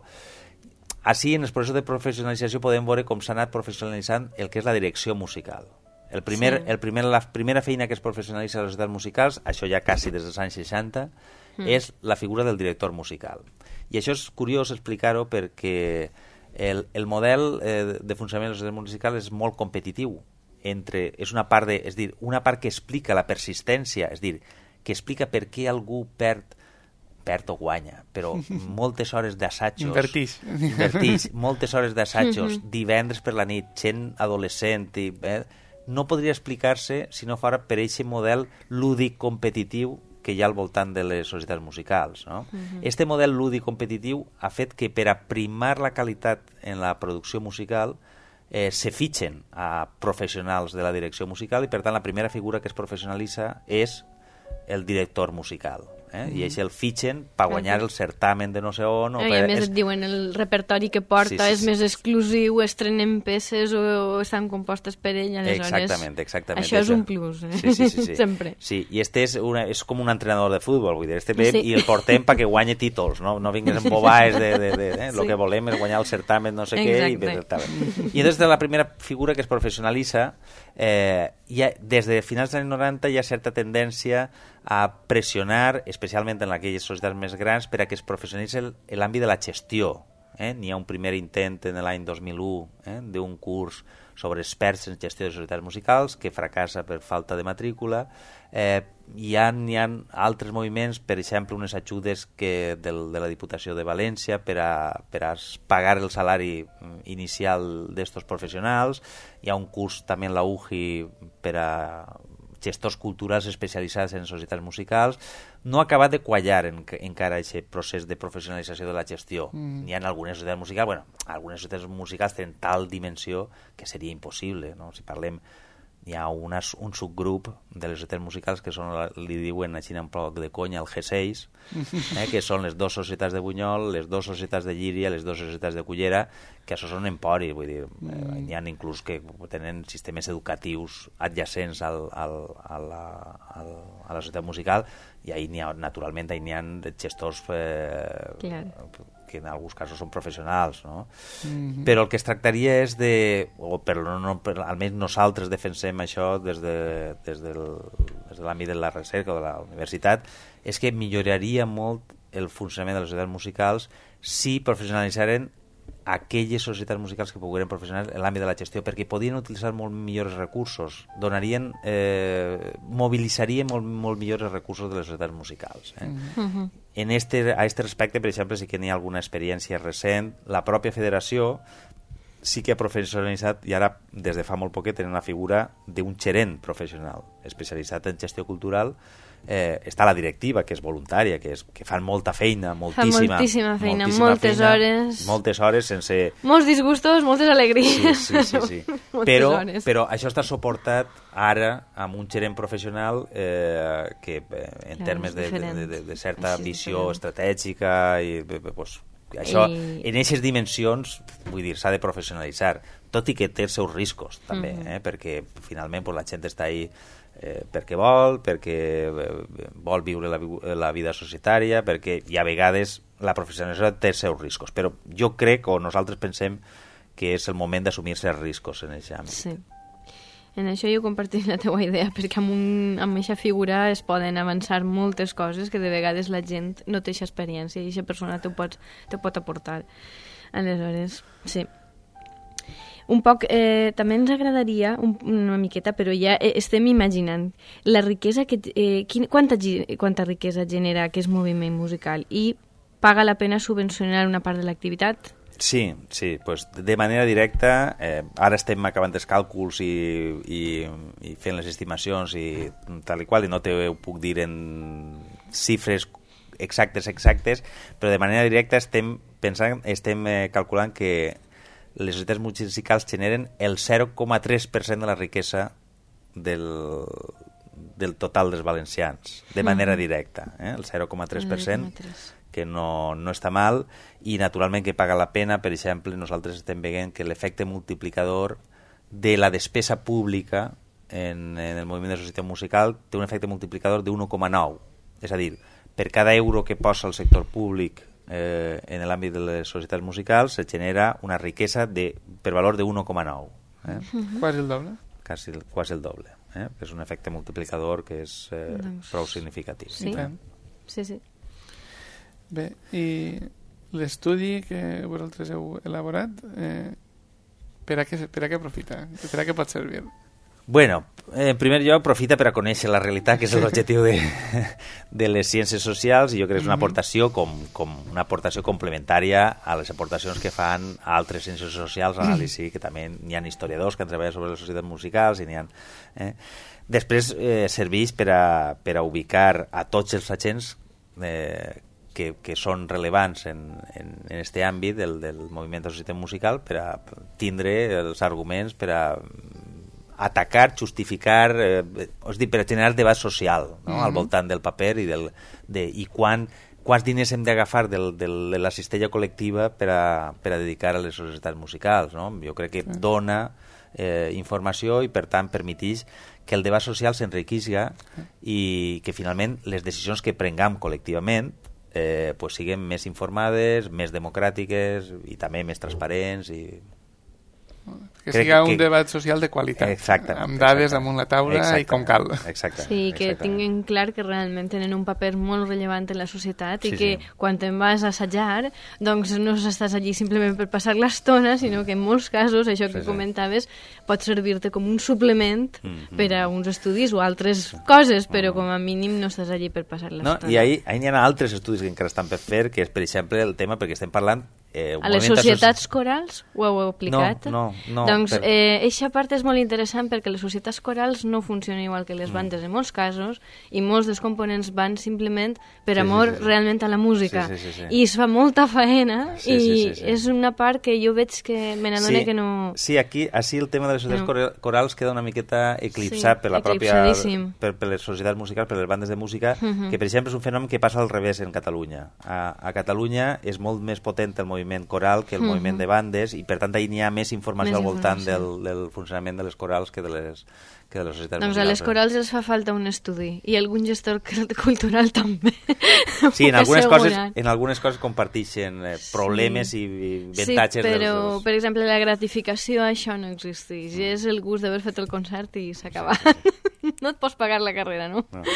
així en el procés de professionalització podem veure com s'ha anat professionalitzant el que és la direcció musical. El primer, sí. el primer, la primera feina que es professionalitza a les societats musicals, això ja quasi des dels anys seixanta, mm. és la figura del director musical. I això és curiós explicar-ho perquè el, el model eh, de funcionament de les societats musicals és molt competitiu. Entre, és una part, de, és dir, una part que explica la persistència, és dir, que explica per què algú perd perd o guanya, però moltes hores d'assajos... Invertix. Invertix, moltes hores d'assajos, divendres per la nit, gent adolescent... I, eh, no podria explicar-se si no fos per aquest model lúdic competitiu que hi ha al voltant de les societats musicals. No? Uh-huh. Este model lúdic competitiu ha fet que per aprimar la qualitat en la producció musical eh, se fitxen a professionals de la direcció musical i per tant la primera figura que es professionalitza és el director musical. Eh? Mm. I així el fitxen per guanyar el certamen de no sé on. O I per... a més és... et diuen el repertori que porta sí, sí, és sí, més exclusiu, estrenen peces o, o estan compostes per ell, aleshores... Exactament, exactament. Això és un plus, eh? Sí, sí, sí, sí. Sempre. Sí, i este és, una, és com un entrenador de futbol, vull dir, este ve sí. i el portem perquè guanye títols, no, no vingues amb bobaes de... de, de, de eh? sí. Lo que volem és guanyar el certamen no sé Exacte. què. I, i des de la primera figura que es professionalitza, eh, ha, des de finals dels anys noranta hi ha certa tendència a pressionar, especialment en aquelles societats més grans, per a que es professionalitzi l'àmbit de la gestió. Eh? N'hi ha un primer intent en l'any dos mil u eh? d'un curs sobre experts en gestió de societats musicals que fracassa per falta de matrícula. Eh, hi, ha, hi ha altres moviments, per exemple, unes ajudes que del, de la Diputació de València per a, per a pagar el salari inicial d'estos professionals. Hi ha un curs també en la U J I per a gestors culturals especialitzats en societats musicals. No ha acabat de quallar en, encara aquest procés de professionalització de la gestió. Mm. N'hi ha algunes societats musicals, bueno, algunes societats musicals tenen tal dimensió que seria impossible, no? Si parlem, hi ha una, un subgrup de les societats musicals que són, li diuen així un poc de conya, el G seis, eh, que són les dues societats de Bunyol, les dues societats de Llíria, les dues societats de Cullera, que això són emporis, vull dir, mm. eh, n'hi ha inclús que tenen sistemes educatius adjacents al, al, a, la, al, a la societat musical, i ahí n'hi ha, naturalment, ahí n'hi ha gestors eh, claro. que en alguns casos són professionals, no? Mm-hmm. Però el que es tractaria és de, o per, no, per, almenys nosaltres defensem això des de, des del, des de l'àmbit de la recerca o de la universitat, és que milloraria molt el funcionament de les societats musicals si professionalitzaren aquelles societats musicals que pogueren professionalitzar en l'àmbit de la gestió, perquè podien utilitzar molt millors recursos, donarien, eh, mobilitzarien molt, molt millors els recursos de les societats musicals. Eh? Mm-hmm. En este, a este respecte, per exemple, sí que n'hi ha alguna experiència recent. La pròpia federació sí que ha professionalitzat i ara des de fa molt poquet tenen la figura d'un gerent professional especialitzat en gestió cultural. Eh, està la directiva, que és voluntària, que, és, que fan molta feina, moltíssima, fa moltíssima feina, moltíssima moltes feina, hores moltes hores sense... molts disgustos, moltes alegries. Sí, sí, sí, sí. però, però això està suportat ara amb un gerent professional eh, que eh, en Clar, termes de, de, de, de certa sí, visió diferent. estratègica i pues, això, I... en aquestes dimensions, vull dir, s'ha de professionalitzar, tot i que té els seus riscos també, mm -hmm. eh, perquè finalment pues, la gent està ahí Eh, perquè vol, perquè eh, vol viure la, la vida societària, perquè i a vegades la professionalització té els seus riscos, però jo crec o nosaltres pensem que és el moment d'assumir-se els riscos en aquest àmbit. Sí. En això jo compartim la teva idea, perquè amb, un, amb aquesta figura es poden avançar moltes coses que de vegades la gent no té aquesta experiència i aquesta persona te pot, te pot aportar. Aleshores, sí. Un poc, eh, també ens agradaria un, una miqueta, però ja eh, estem imaginant la riquesa que, eh, quin, quanta, quanta riquesa genera aquest moviment musical i paga la pena subvencionar una part de l'activitat? Sí, sí, pues de manera directa, eh, ara estem acabant els càlculs i, i, i fent les estimacions i tal i qual, i no te ho puc dir en xifres exactes, exactes, però de manera directa estem pensant, estem eh, calculant que les societats musicals generen el zero coma tres per cent de la riquesa del, del total dels valencians, de manera directa, eh? El zero coma tres per cent, que no, no està mal, i naturalment que paga la pena. Per exemple, nosaltres estem veient que l'efecte multiplicador de la despesa pública en, en el moviment de societat musical té un efecte multiplicador de un coma nou, és a dir, per cada euro que posa el sector públic Eh, en l'àmbit de les societats musicals se genera una riquesa de, per valor de un coma nou. Eh? Uh-huh. Quasi el doble. Quasi, quasi el doble. Eh? És un efecte multiplicador que és eh, doncs... prou significatiu. Sí? Sí, sí. Bé, i l'estudi que vosaltres heu elaborat, eh, per, a què, per a què aprofita? Per a què pot servir? Bueno, en primer lloc, aprofita per a conèixer la realitat, que és l'objectiu de, de les ciències socials, i jo crec que és una aportació com, com una aportació complementària a les aportacions que fan altres ciències socials, anàlisi, que també n'hi ha historiadors que han treballat sobre les societats musicals, i n'hi ha... Eh? Després eh, serveix per a, per a ubicar a tots els agents eh, que, que són rellevants en, en, en este àmbit del, del moviment de societat musical, per a tindre els arguments per a atacar, justificar, eh, és dir, per a generar debat social, no? Mm-hmm. Al voltant del paper i, del, de, i quan, quants diners hem d'agafar del, del, de la cistella col·lectiva per a, per a dedicar a les societats musicals, no? Jo crec que mm. dona eh, informació i, per tant, permeteix que el debat social s'enriquisca i que, finalment, les decisions que prengam col·lectivament eh, pues, siguin més informades, més democràtiques i també més transparents i... Que sigui un que... debat social de qualitat, exactament, amb dades exactament. damunt la taula i com cal. Exactament, sí, que exactament. tinguin clar que realment tenen un paper molt rellevant en la societat sí, i que sí. quan te'n vas a assajar doncs no estàs allí simplement per passar l'estona, sinó que en molts casos, això que sí, comentaves, sí. pot servir-te com un suplement mm-hmm. per a uns estudis o altres coses, però com a mínim no estàs allí per passar l'estona. No, I ahí, ahí hi ha altres estudis que encara estan per fer, que és, per exemple, el tema, perquè estem parlant Eh, a les societats asso... corals ho heu aplicat? No, no, no. Doncs per... eh, eixa part és molt interessant perquè les societats corals no funcionen igual que les bandes mm. en molts casos i molts dels components van simplement per sí, amor sí, sí. realment a la música sí, sí, sí, sí. i es fa molta faena sí, i sí, sí, sí. és una part que jo veig que me n'adona sí, que no... Sí, aquí així el tema de les societats no. corals queda una miqueta eclipsat sí, per la pròpia per, per les societats musicals, per les bandes de música, mm-hmm. que per exemple és un fenomen que passa al revés en Catalunya. A, a Catalunya és molt més potent el moviment coral que el mm-hmm. moviment de bandes i per tant ahí n'hi ha més informació més al voltant del, del funcionament de les corals que de les, que de les societats doncs musicals. A les corals els fa falta un estudi i algun gestor cultural també. Sí, en algunes, coses, en algunes coses comparteixen eh, problemes sí. i avantatges. Sí, però dels... per exemple la gratificació això no existeix. Mm. És el gust d'haver fet el concert i s'ha acabat. Sí, sí. No et pots pagar la carrera, no? No.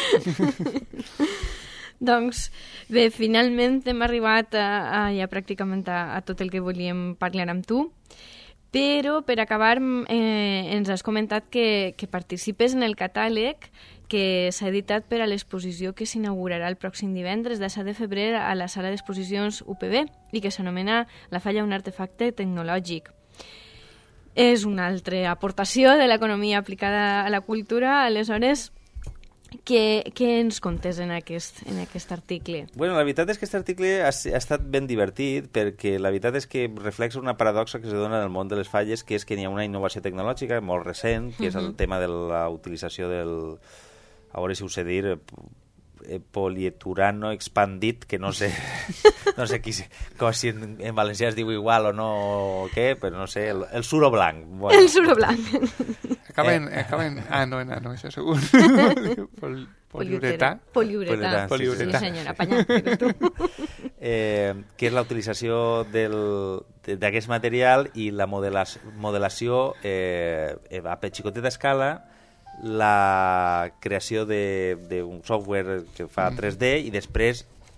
Doncs bé, finalment hem arribat a, a, ja pràcticament a, a tot el que volíem parlar amb tu, però per acabar eh, ens has comentat que, que participes en el catàleg que s'ha editat per a l'exposició que s'inaugurarà el pròxim divendres, disset de febrer, a la sala d'exposicions U P B i que s'anomena La falla, un artefacte tecnològic. és una altra aportació de l'economia aplicada a la cultura. Aleshores, què, què ens contes en aquest, en aquest article? Bueno, la veritat és que aquest article ha, ha estat ben divertit, perquè la veritat és que reflexa una paradoxa que se dona en el món de les falles, que és que hi ha una innovació tecnològica molt recent, que uh-huh. és el tema de la utilització del, a veure si ho sé dir, polieturano expandit, que no sé no sé qui, com si en, en valencià es diu igual o no o què, però no sé, el, el suro blanc. Bueno. El suro blanc. Acaben, eh. acaben... Ah, no, no, no, això segur. Pol, poliuretà. Poliuretà. Poliuretà. Sí, senyora, apanyat. eh, que és la utilització d'aquest material i la modelació, modelació eh, a xicoteta escala, la creació d'un software que fa tres D i després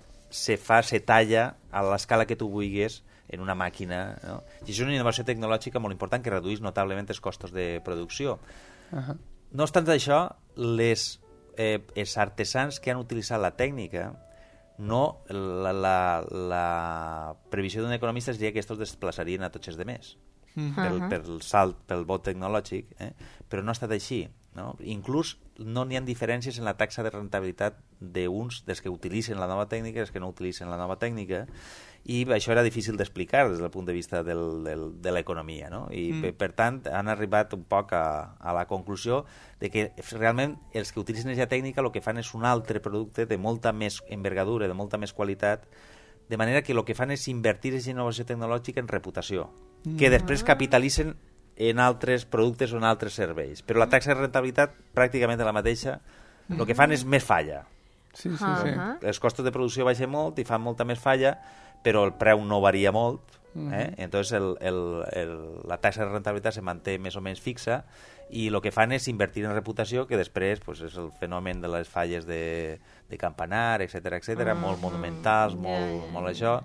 se fa, se talla a l'escala que tu vulguis en una màquina, no? I és una innovació tecnològica molt important que redueix notablement els costos de producció. Uh-huh. No obstant això, les, eh, els artesans que han utilitzat la tècnica, no, la, la, la previsió d'un economista seria que estos desplaçarien a tots els demés. Uh-huh. pel, pel salt, pel bot tecnològic, eh? Però no ha estat així. No? Inclús no n'hi ha diferències en la taxa de rentabilitat d'uns dels que utilitzen la nova tècnica i dels que no utilitzen la nova tècnica, i això era difícil d'explicar des del punt de vista del, del, de l'economia, no? I mm. per, per tant han arribat un poc a, a la conclusió de que realment els que utilitzen aquesta tècnica el que fan és un altre producte de molta més envergadura, de molta més qualitat, de manera que el que fan és invertir aquesta innovació tecnològica en reputació, mm. que després capitalitzen en altres productes o en altres serveis. Però la taxa de rentabilitat pràcticament és la mateixa. El que fan és més falla. Sí, sí, sí. Uh-huh. Els costos de producció baixen molt i fan molta més falla, però el preu no varia molt. Uh-huh. Eh? Entonces el, el, el, la taxa de rentabilitat se manté més o menys fixa i el que fan és invertir en reputació, que després pues, és el fenomen de les falles de, de Campanar, etcètera, etcètera, uh-huh. molt monumentals, molt, yeah, yeah. molt això,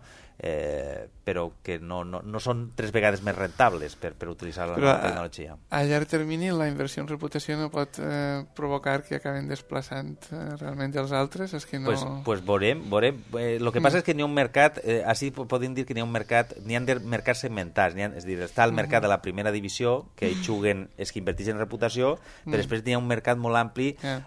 eh, però que no, no, no són tres vegades més rentables per, per utilitzar la però tecnologia. A, a llarg termini la inversió en reputació no pot eh, provocar que acaben desplaçant eh, realment els altres? És que no... Pues, pues veurem, veurem. Eh, lo que passa mm. és que n'hi ha un mercat, eh, així podem dir que n'hi ha un mercat, n'hi ha mercats segmentats, ha, és a dir, està el mercat de la primera divisió, que hi juguen els que inverteixen en reputació, però mm. després n'hi ha un mercat molt ampli yeah.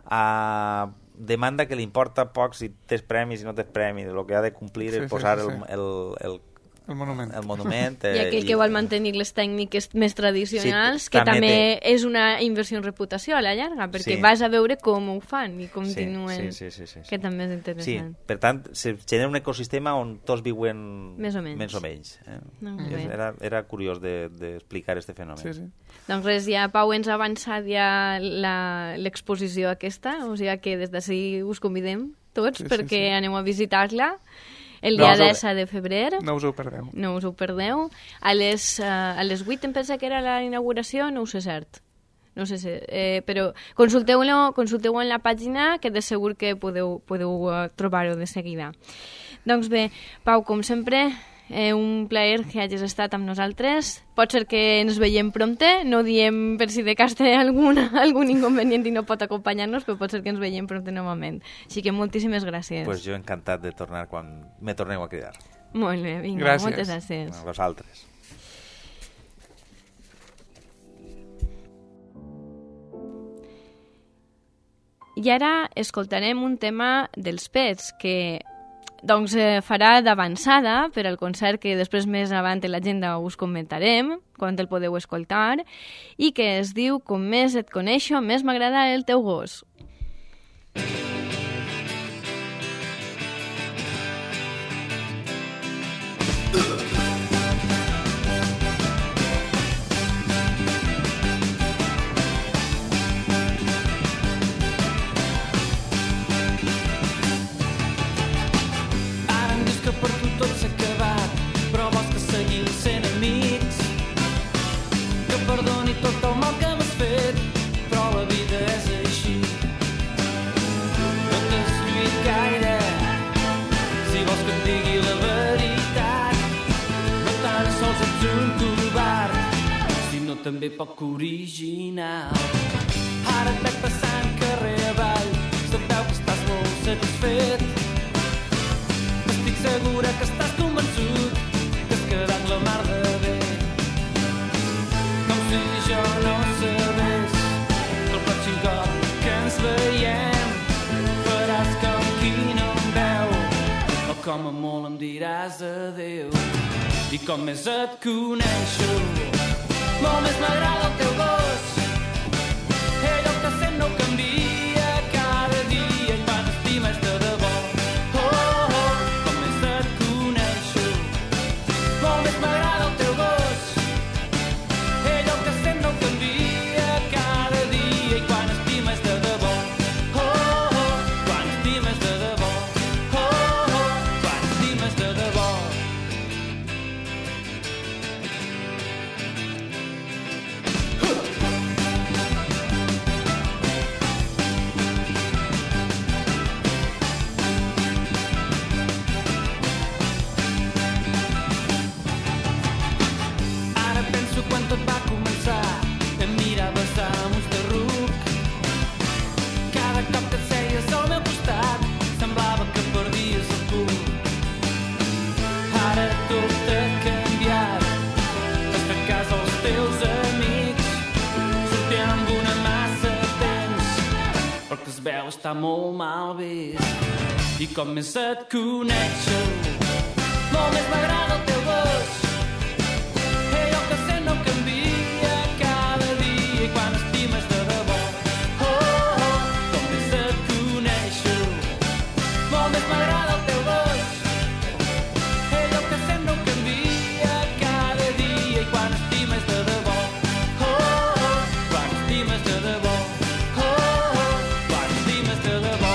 a demanda que li importa poc si tens premis i no tens premis, el que ha de complir sí, és posar sí, sí, sí. el, el, el El monument. El monument eh, I aquell i... que vol mantenir les tècniques més tradicionals, sí, que també, també té... és una inversió en reputació a la llarga, perquè sí. vas a veure com ho fan i continuen, sí, sí, sí, sí, sí, sí. que també és interessant. Sí, per tant, se genera un ecosistema on tots viuen més o menys. Més o menys eh? No, era, era curiós d'explicar de, aquest fenomen. Sí, sí. Doncs res, ja Pau ens ha avançat ja l'exposició aquesta, o sigui que des d'ací us convidem tots sí, perquè sí, sí. aneu a visitar-la. El dia no deu de febrer. No us ho perdeu. No us ho perdeu. A les, uh, a les vuit em pensa que era la inauguració, no ho sé cert. No sé si, eh, però consulteu-ho consulteu en la pàgina, que de segur que podeu, podeu uh, trobar-ho de seguida. Doncs bé, Pau, com sempre, eh, un plaer que hagis estat amb nosaltres. Pot ser que ens veiem prompte, no diem per si de cas té algun, algun inconvenient i no pot acompanyar-nos, però pot ser que ens veiem prompte novament. Així que moltíssimes gràcies. Pues jo encantat de tornar quan me torneu a cridar. Molt bé, vinga, gràcies. Moltes gràcies. A vosaltres. I ara escoltarem un tema dels pets que doncs eh, farà d'avançada per al concert que després més avant en l'agenda us comentarem, quan el podeu escoltar, i que es diu Com més et coneixo, més m'agrada el teu gos. També poc original. Ara et veig passant carrer avall, se't veu que estàs molt satisfet. Estic segura que estàs convençut que has quedat la mar de bé. Com si ens veiem faràs com qui no em veu, o com a molt em diràs adeu. I com més et coneixo, molt més m'agrada el teu gos. Ell el que sent no canvia cada dia i quan estimes de debò. Oh, oh, com més et coneixo, molt més m'agrada el teu gos. Ell el que sent no canvia cada dia i quan estimes de debò. Oh, oh, quan estimes de debò. Oh, oh, quan estimes de debò. Ara penso quan tot va començar, em miraves amb ulls de ruc. Cada cop que et seies al meu costat, semblava que perdies el punt. Ara tot ha canviat, vas fer cas als teus amics, sortint amb una massa temps, perquè es veu està molt mal vist. I com més et coneixo, molt més m'agrada el teu gos. Ell el que sent no canvia cada dia i quan estimes de debò. Oh, oh, com més et coneixo, molt més m'agrada el teu gos. Ell el que sent no canvia cada dia i quan estimes de debò. Oh, oh, quan estimes de debò. Oh, oh, quan estimes de debò.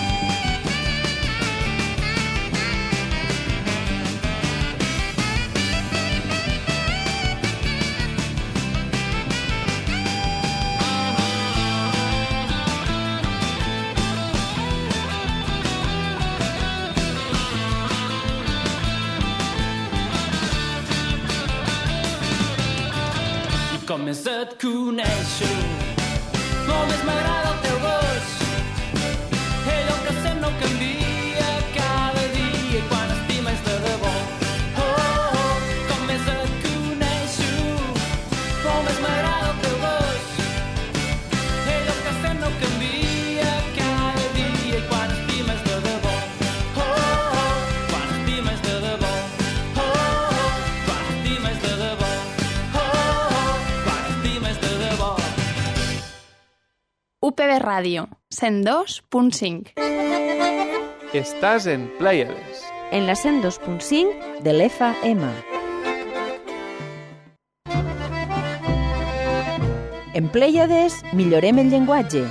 I com més et coneixo, molt més m'agrada el teu gos. Ell el que sent no canvia cada dia i quan estimes de debò. Oh, oh, com més et coneixo, molt més m'agrada el teu gos. Ell el que sent no canvia cada dia i quan estimes de debò. Oh, oh, quan estimes de debò. Oh, oh, quan estimes de debò. Oh, oh, quan estimes de debò. U P B Ràdio, cent dos punt cinc. Estàs en Plèiades. En la cent dos punt cinc de l'F M. En Plèiades millorem el llenguatge.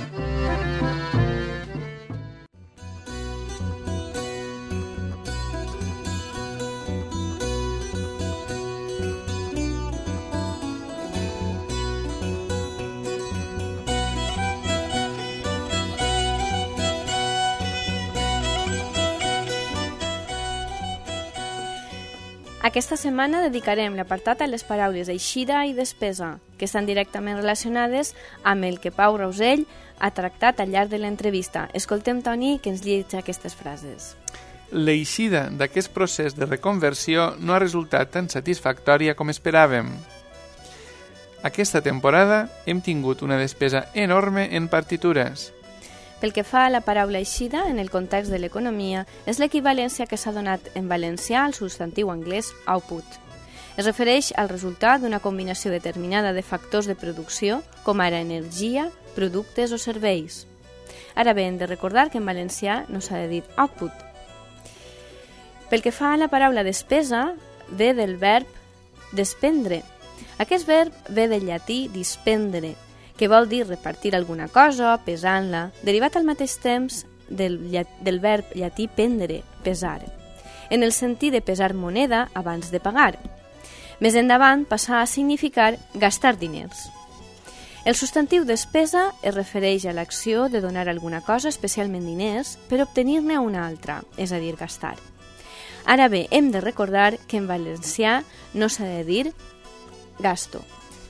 Aquesta setmana dedicarem l'apartat a les paraules eixida i despesa, que estan directament relacionades amb el que Pau Rosell ha tractat al llarg de l'entrevista. Escoltem Toni, que ens llegeix aquestes frases. L'eixida d'aquest procés de reconversió no ha resultat tan satisfactòria com esperàvem. Aquesta temporada hem tingut una despesa enorme en partitures. Pel que fa a la paraula eixida, en el context de l'economia, és l'equivalència que s'ha donat en valencià al substantiu anglès output. Es refereix al resultat d'una combinació determinada de factors de producció, com ara energia, productes o serveis. Ara bé, hem de recordar que en valencià no s'ha de dir output. Pel que fa a la paraula despesa, ve del verb despendre. Aquest verb ve del llatí dispendere, que vol dir repartir alguna cosa, pesant-la, derivat al mateix temps del, del verb llatí pendere, pesar, en el sentit de pesar moneda abans de pagar. Més endavant passà a significar gastar diners. El substantiu despesa es refereix a l'acció de donar alguna cosa, especialment diners, per obtenir-ne una altra, és a dir, gastar. Ara bé, hem de recordar que en valencià no s'ha de dir gasto.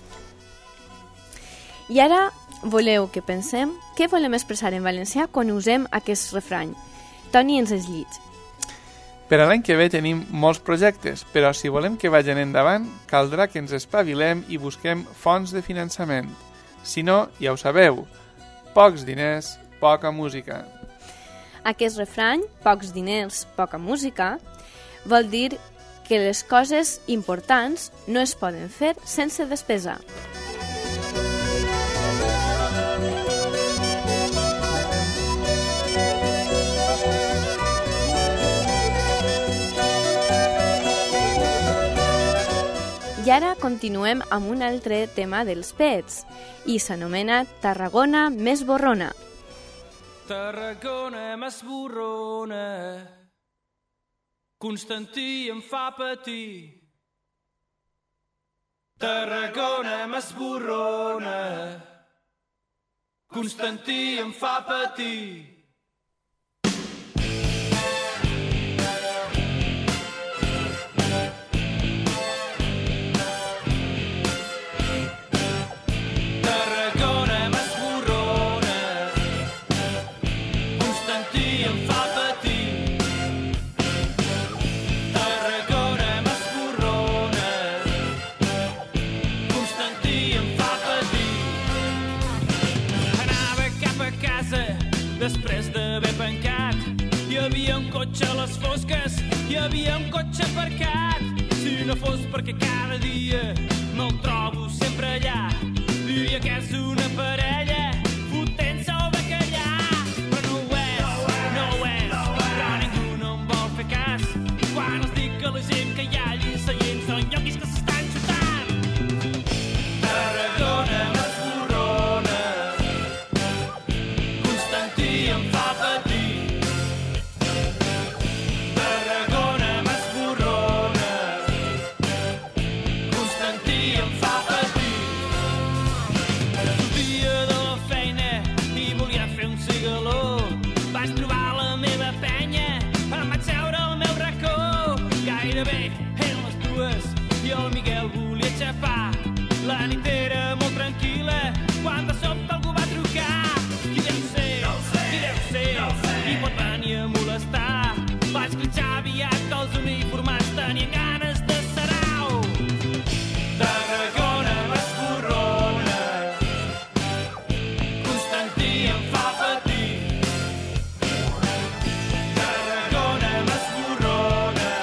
I ara voleu que pensem què volem expressar en valencià quan usem aquest refrany. Toni ens es llig. Per a l'any que ve tenim molts projectes, però si volem que vagin endavant, caldrà que ens espavilem i busquem fonts de finançament. Si no, ja ho sabeu, pocs diners, poca música. Aquest refrany, pocs diners, poca música, vol dir que les coses importants no es poden fer sense despesa. I ara continuem amb un altre tema dels pets i s'anomena Tarragona més borrona. Tarragona més borrona, Constantí em fa patir. Tarragona més borrona, Constantí em fa patir. Després d'haver pencat, hi havia un cotxe a les fosques, hi havia un cotxe aparcat. Si no fos perquè cada dia me'l trobo sempre allà, diria que és una parella fotent-se el bacallà. Però no ho és, no ho és, però ningú no em vol fer cas quan els dic que la gent que hi ha allí seient són lloquis que s'estan xutant. Tarragona més borrona, Constantí em fa patir. Tarragona més borrona, Constantí em fa patir. Sortia de la feina i volia fer un cigaló. Vaig trobar la meva penya, em vaig seure al meu racó. Gairebé eren les dues i el Miguel volia xapar. La nit era molt tranquil·la quan de sobte algú va trucar. Qui deu ser? Qui deu ser? Qui pot venir a molestar? Vaig critxar aviat que els uniformats tenien ganes de sarau. Tarragona més borrona, Constantí em fa patir. Tarragona més borrona,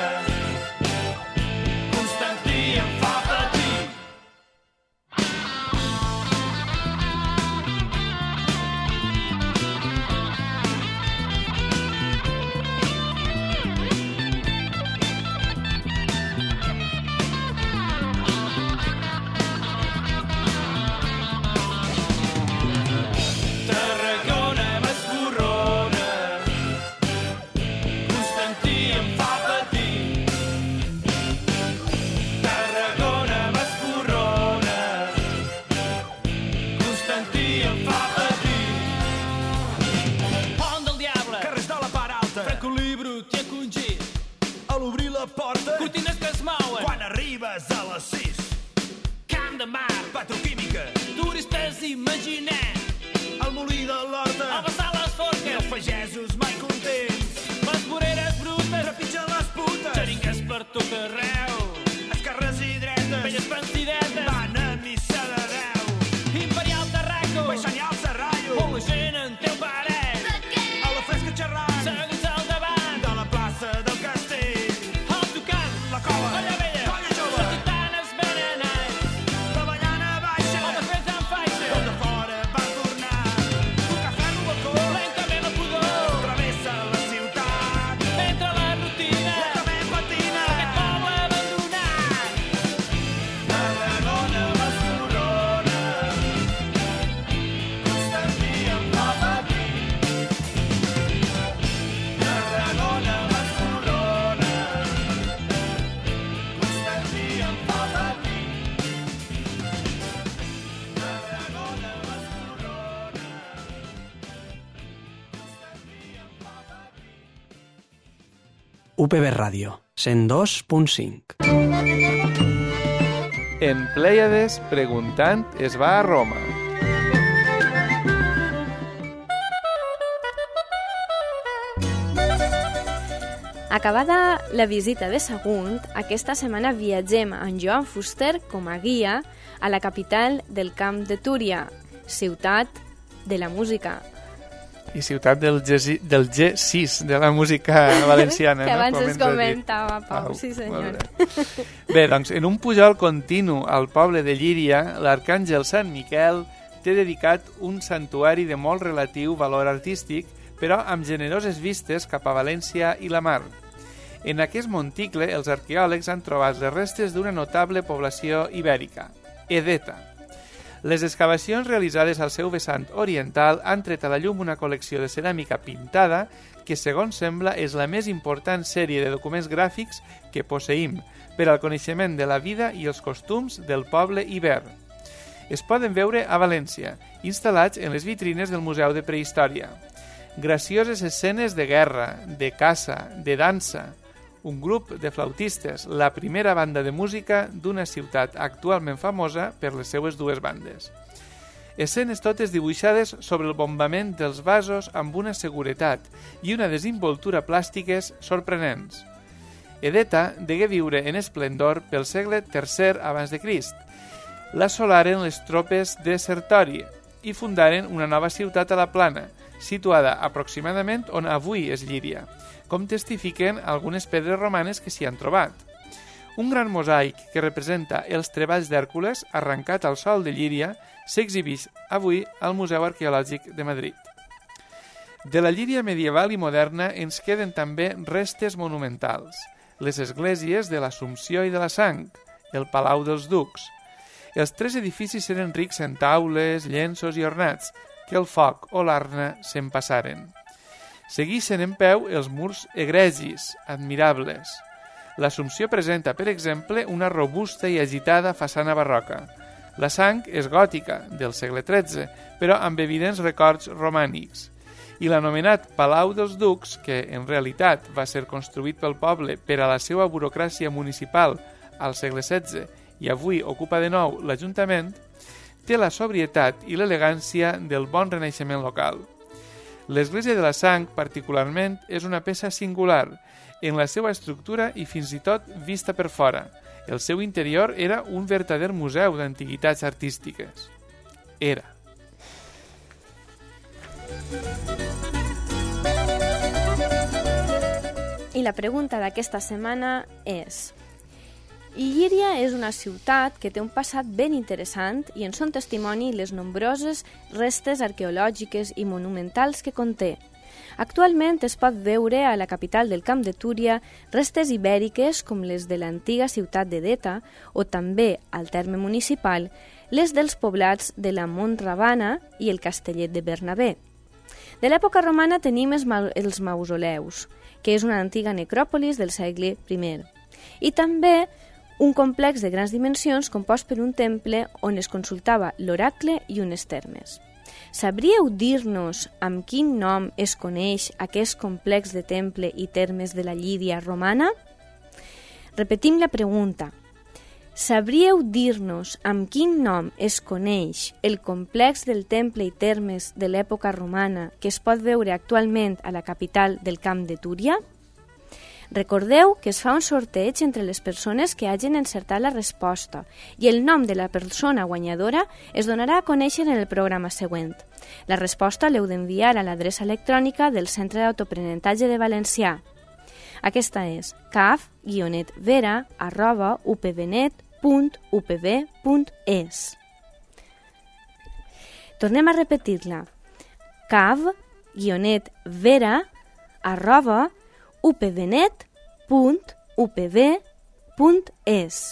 Constantí em fa patir. Tarragona més borrona, Constantí em fa patir. Tarragona més borrona, Constantí em fa patir. Pont del Diable, carrers de la part alta, Francolí, Brut i Acongit. A l'obrir la porta, cortines que es mouen quan arribes a les sis. Camp de Mar, petroquímica, turistes imaginet. El molí de l'Horta, a passar les forques, i els pagesos mai contents. Les voreres brutes, trepitgen les putes, xeringues per tot arreu. Esquerres i dretes, velles pensidetes, van a missa de deu. Imperial Tarraco, baixant i al Serrallo, on la gent en té un paret. A la fresca xerrant, seguits al davant de la plaça del Castell. El Tocant, la Cova, Colla Vella, Colla Jove, les gitanes venen anys. La Ballana baixa, el defensa en faixa, el de fora va tornar. Tocar ferro al balcó, lentament la pudor, travessa la ciutat. Mentre la rutina, lentament patina, aquest poble abandonat. Tarragona més borrona, Constantí em fa patir. Tarragona més borrona, Constantí em fa patir. Tarragona més borrona, Constantí em fa patir. U P B Ràdio, cent dos punt cinc. En Plèiades, preguntant, es va a Roma. Acabada la visita de Sagunt, aquesta setmana viatgem amb Joan Fuster com a guia a la capital del Camp de Túria, ciutat de la música. I ciutat del G, del G sis de la música valenciana. Que abans no? es comentava, Pau, sí senyor. Bé. Bé, doncs, en un pujol continu al poble de Llíria, l'arcàngel Sant Miquel té dedicat un santuari de molt relatiu valor artístic, però amb generoses vistes cap a València i la mar. En aquest monticle, els arqueòlegs han trobat les restes d'una notable població ibèrica, Edeta. Les excavacions realitzades al seu vessant oriental han tret a la llum una col·lecció de ceràmica pintada que, segons sembla, és la més important sèrie de documents gràfics que posseïm per al coneixement de la vida i els costums del poble iber. Es poden veure a València, instal·lats en les vitrines del Museu de Prehistòria. Gracioses escenes de guerra, de caça, de dansa, un grup de flautistes, la primera banda de música d'una ciutat actualment famosa per les seues dues bandes. Escenes totes dibuixades sobre el bombament dels vasos amb una seguretat i una desenvoltura plàstiques sorprenents. Edeta degué viure en esplendor pel segle tercer abans de Crist. L'assolaren les tropes de Sertori i fundaren una nova ciutat a la plana, situada aproximadament on avui és Llíria, com testifiquen algunes pedres romanes que s'hi han trobat. Un gran mosaic que representa els treballs d'Hèrcules arrencat al sòl de Llíria s'exhibeix avui al Museu Arqueològic de Madrid. De la Llíria medieval i moderna ens queden també restes monumentals, les esglésies de l'Assumpció i de la Sang, el Palau dels Ducs. Els tres edificis eren rics en taules, llenços i ornats, que el foc o l'arna se'n passaren. Segueixen en peu els murs egregis, admirables. L'Assumpció presenta, per exemple, una robusta i agitada façana barroca. La Sang és gòtica, del segle tretze, però amb evidents records romànics. I l'anomenat Palau dels Ducs, que en realitat va ser construït pel poble per a la seva burocràcia municipal al segle setze i avui ocupa de nou l'Ajuntament, té la sobrietat i l'elegància del bon renaixement local. L'església de la Sang, particularment, és una peça singular en la seva estructura i fins i tot vista per fora. El seu interior era un vertader museu d'antiguitats artístiques. Era. I la pregunta d'aquesta setmana és: Llíria és una ciutat que té un passat ben interessant i en són testimoni les nombroses restes arqueològiques i monumentals que conté. Actualment es pot veure a la capital del Camp de Túria restes ibèriques com les de l'antiga ciutat d'Edeta o també, al terme municipal, les dels poblats de la Montrabana i el Castellet de Bernabé. De l'època romana tenim els, ma els mausoleus, que és una antiga necròpolis del segle primer, i també un complex de grans dimensions compost per un temple on es consultava l'oracle i unes termes. Sabríeu dir-nos amb quin nom es coneix aquest complex de temple i termes de la Llíria romana? Repetim la pregunta. Sabríeu dir-nos amb quin nom es coneix el complex del temple i termes de l'època romana que es pot veure actualment a la capital del Camp de Túria? Recordeu que es fa un sorteig entre les persones que hagin encertat la resposta i el nom de la persona guanyadora es donarà a conèixer en el programa següent. La resposta l'heu d'enviar a l'adreça electrònica del Centre d'Autoaprenentatge de Valencià. Aquesta és caf guionet vera arroba upvnet punt upv punt es. Tornem a repetir-la. caf guionet vera arroba upvnet punt upv punt es.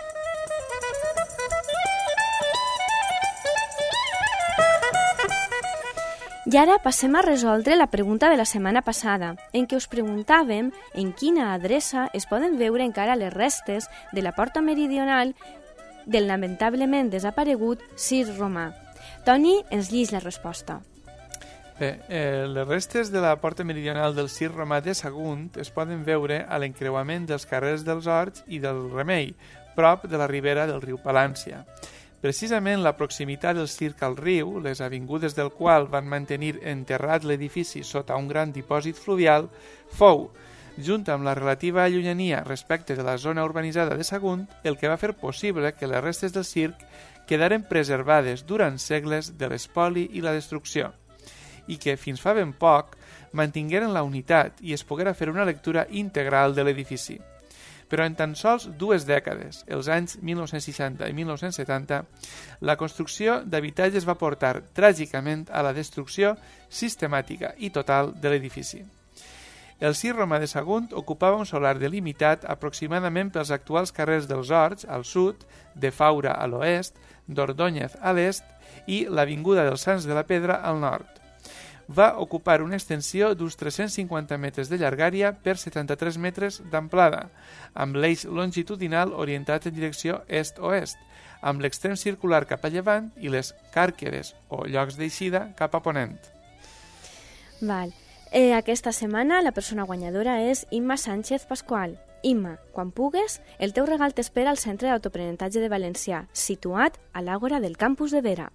I ara passem a resoldre la pregunta de la setmana passada, en què us preguntàvem en quina adreça es poden veure encara les restes de la porta meridional del lamentablement desaparegut Circ Romà. Toni ens llis la resposta. Bé, eh, les restes de la porta meridional del Circ Romà de Sagunt es poden veure a l'encreuament dels carrers dels Horts i del Remei, prop de la ribera del riu Palància. Precisament la proximitat del circ al riu, les avingudes del qual van mantenir enterrat l'edifici sota un gran dipòsit fluvial, fou, junt amb la relativa allunyania respecte de la zona urbanitzada de Sagunt, el que va fer possible que les restes del circ quedaren preservades durant segles de l'espoli i la destrucció. i que, fins fa ben poc, mantingueren la unitat i es poguera fer una lectura integral de l'edifici. Però en tan sols dues dècades, els anys mil nou-cents seixanta i mil nou-cents setanta, la construcció d'habitatges va portar tràgicament a la destrucció sistemàtica i total de l'edifici. El Circ Romà de Sagunt ocupava un solar delimitat aproximadament pels actuals carrers dels Horts, al sud, de Faura a l'oest, d'Ordóñez a l'est i l'Avinguda dels Sants de la Pedra al nord. Va ocupar una extensió d'uns tres-cents cinquanta metres de llargària per setanta-tres metres d'amplada, amb l'eix longitudinal orientat en direcció est-oest, amb l'extrem circular cap a llevant i les càrqueres o llocs d'eixida cap a ponent. Val. Eh, aquesta setmana la persona guanyadora és Imma Sánchez Pascual. Imma, quan pugues, el teu regal t'espera al Centre d'Autoaprenentatge de Valencià, situat a l'Àgora del campus de Vera.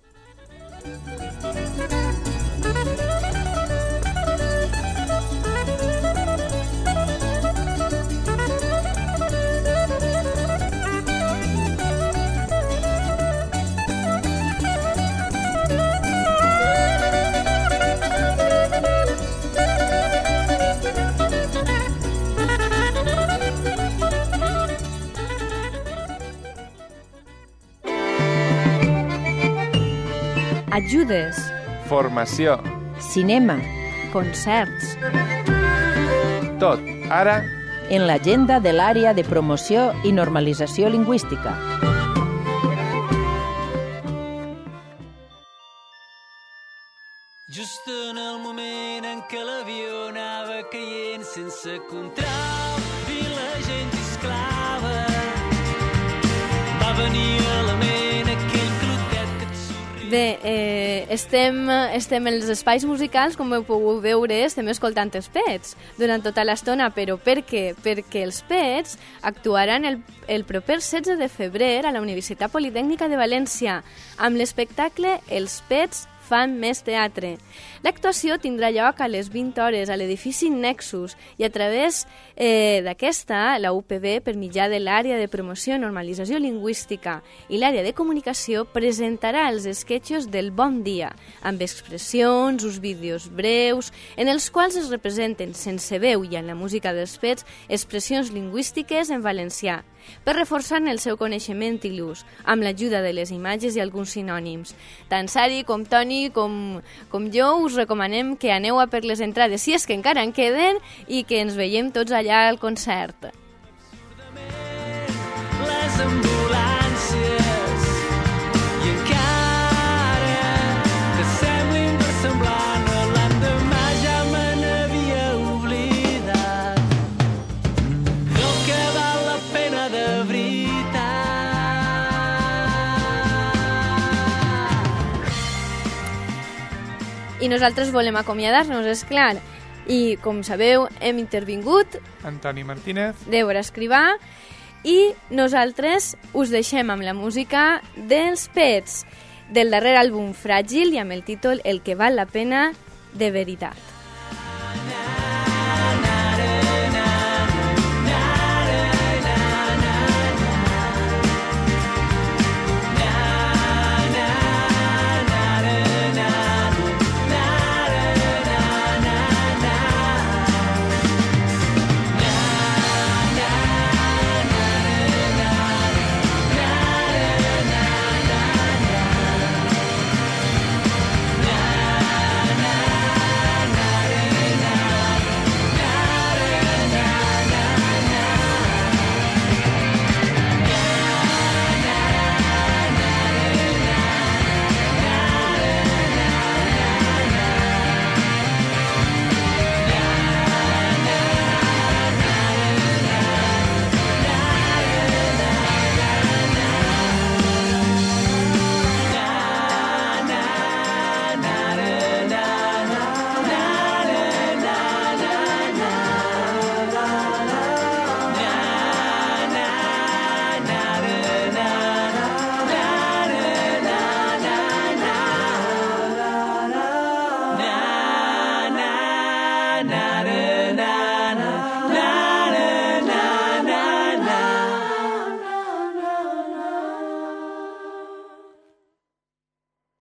Ajudes, Formació, cinema, concerts, tot, ara, en l'agenda de l'àrea de promoció i normalització lingüística. Just en el moment en què l'avió anava caient sense control i la gent esclava, va venir a la ment aquell clotet que et somria. Bé, eh, estem, estem en els espais musicals, com heu pogut veure, estem escoltant els Pets durant tota l'estona, però per què? Perquè els Pets actuaran el, el proper setze de febrer a la Universitat Politècnica de València amb l'espectacle Els Pets fan més teatre. L'actuació tindrà lloc a les vint hores a l'edifici Nexus i a través eh, d'aquesta, la U P B, per mitjà de l'àrea de promoció i normalització lingüística i l'àrea de comunicació, presentarà els esquetxos del Bon Dia, amb expressions, uns vídeos breus, en els quals es representen sense veu i en la música dels Pets expressions lingüístiques en valencià, per reforçar el seu coneixement i l'ús, amb l'ajuda de les imatges i alguns sinònims. Tant Sari com Toni com, com jo us recomanem que aneu a per les entrades, si és que encara en queden, i que ens veiem tots allà al concert. Les ambulàncies i encara que sembli inversemblant l'endemà ja me n'havia oblidat del que val la pena de veritat. I nosaltres volem acomiadar-nos, és clar. I, com sabeu, hem intervingut Antoni Martínez, Débora Escrivà, i nosaltres us deixem amb la música dels Pets, del darrer àlbum Fràgil i amb el títol El que val la pena de veritat.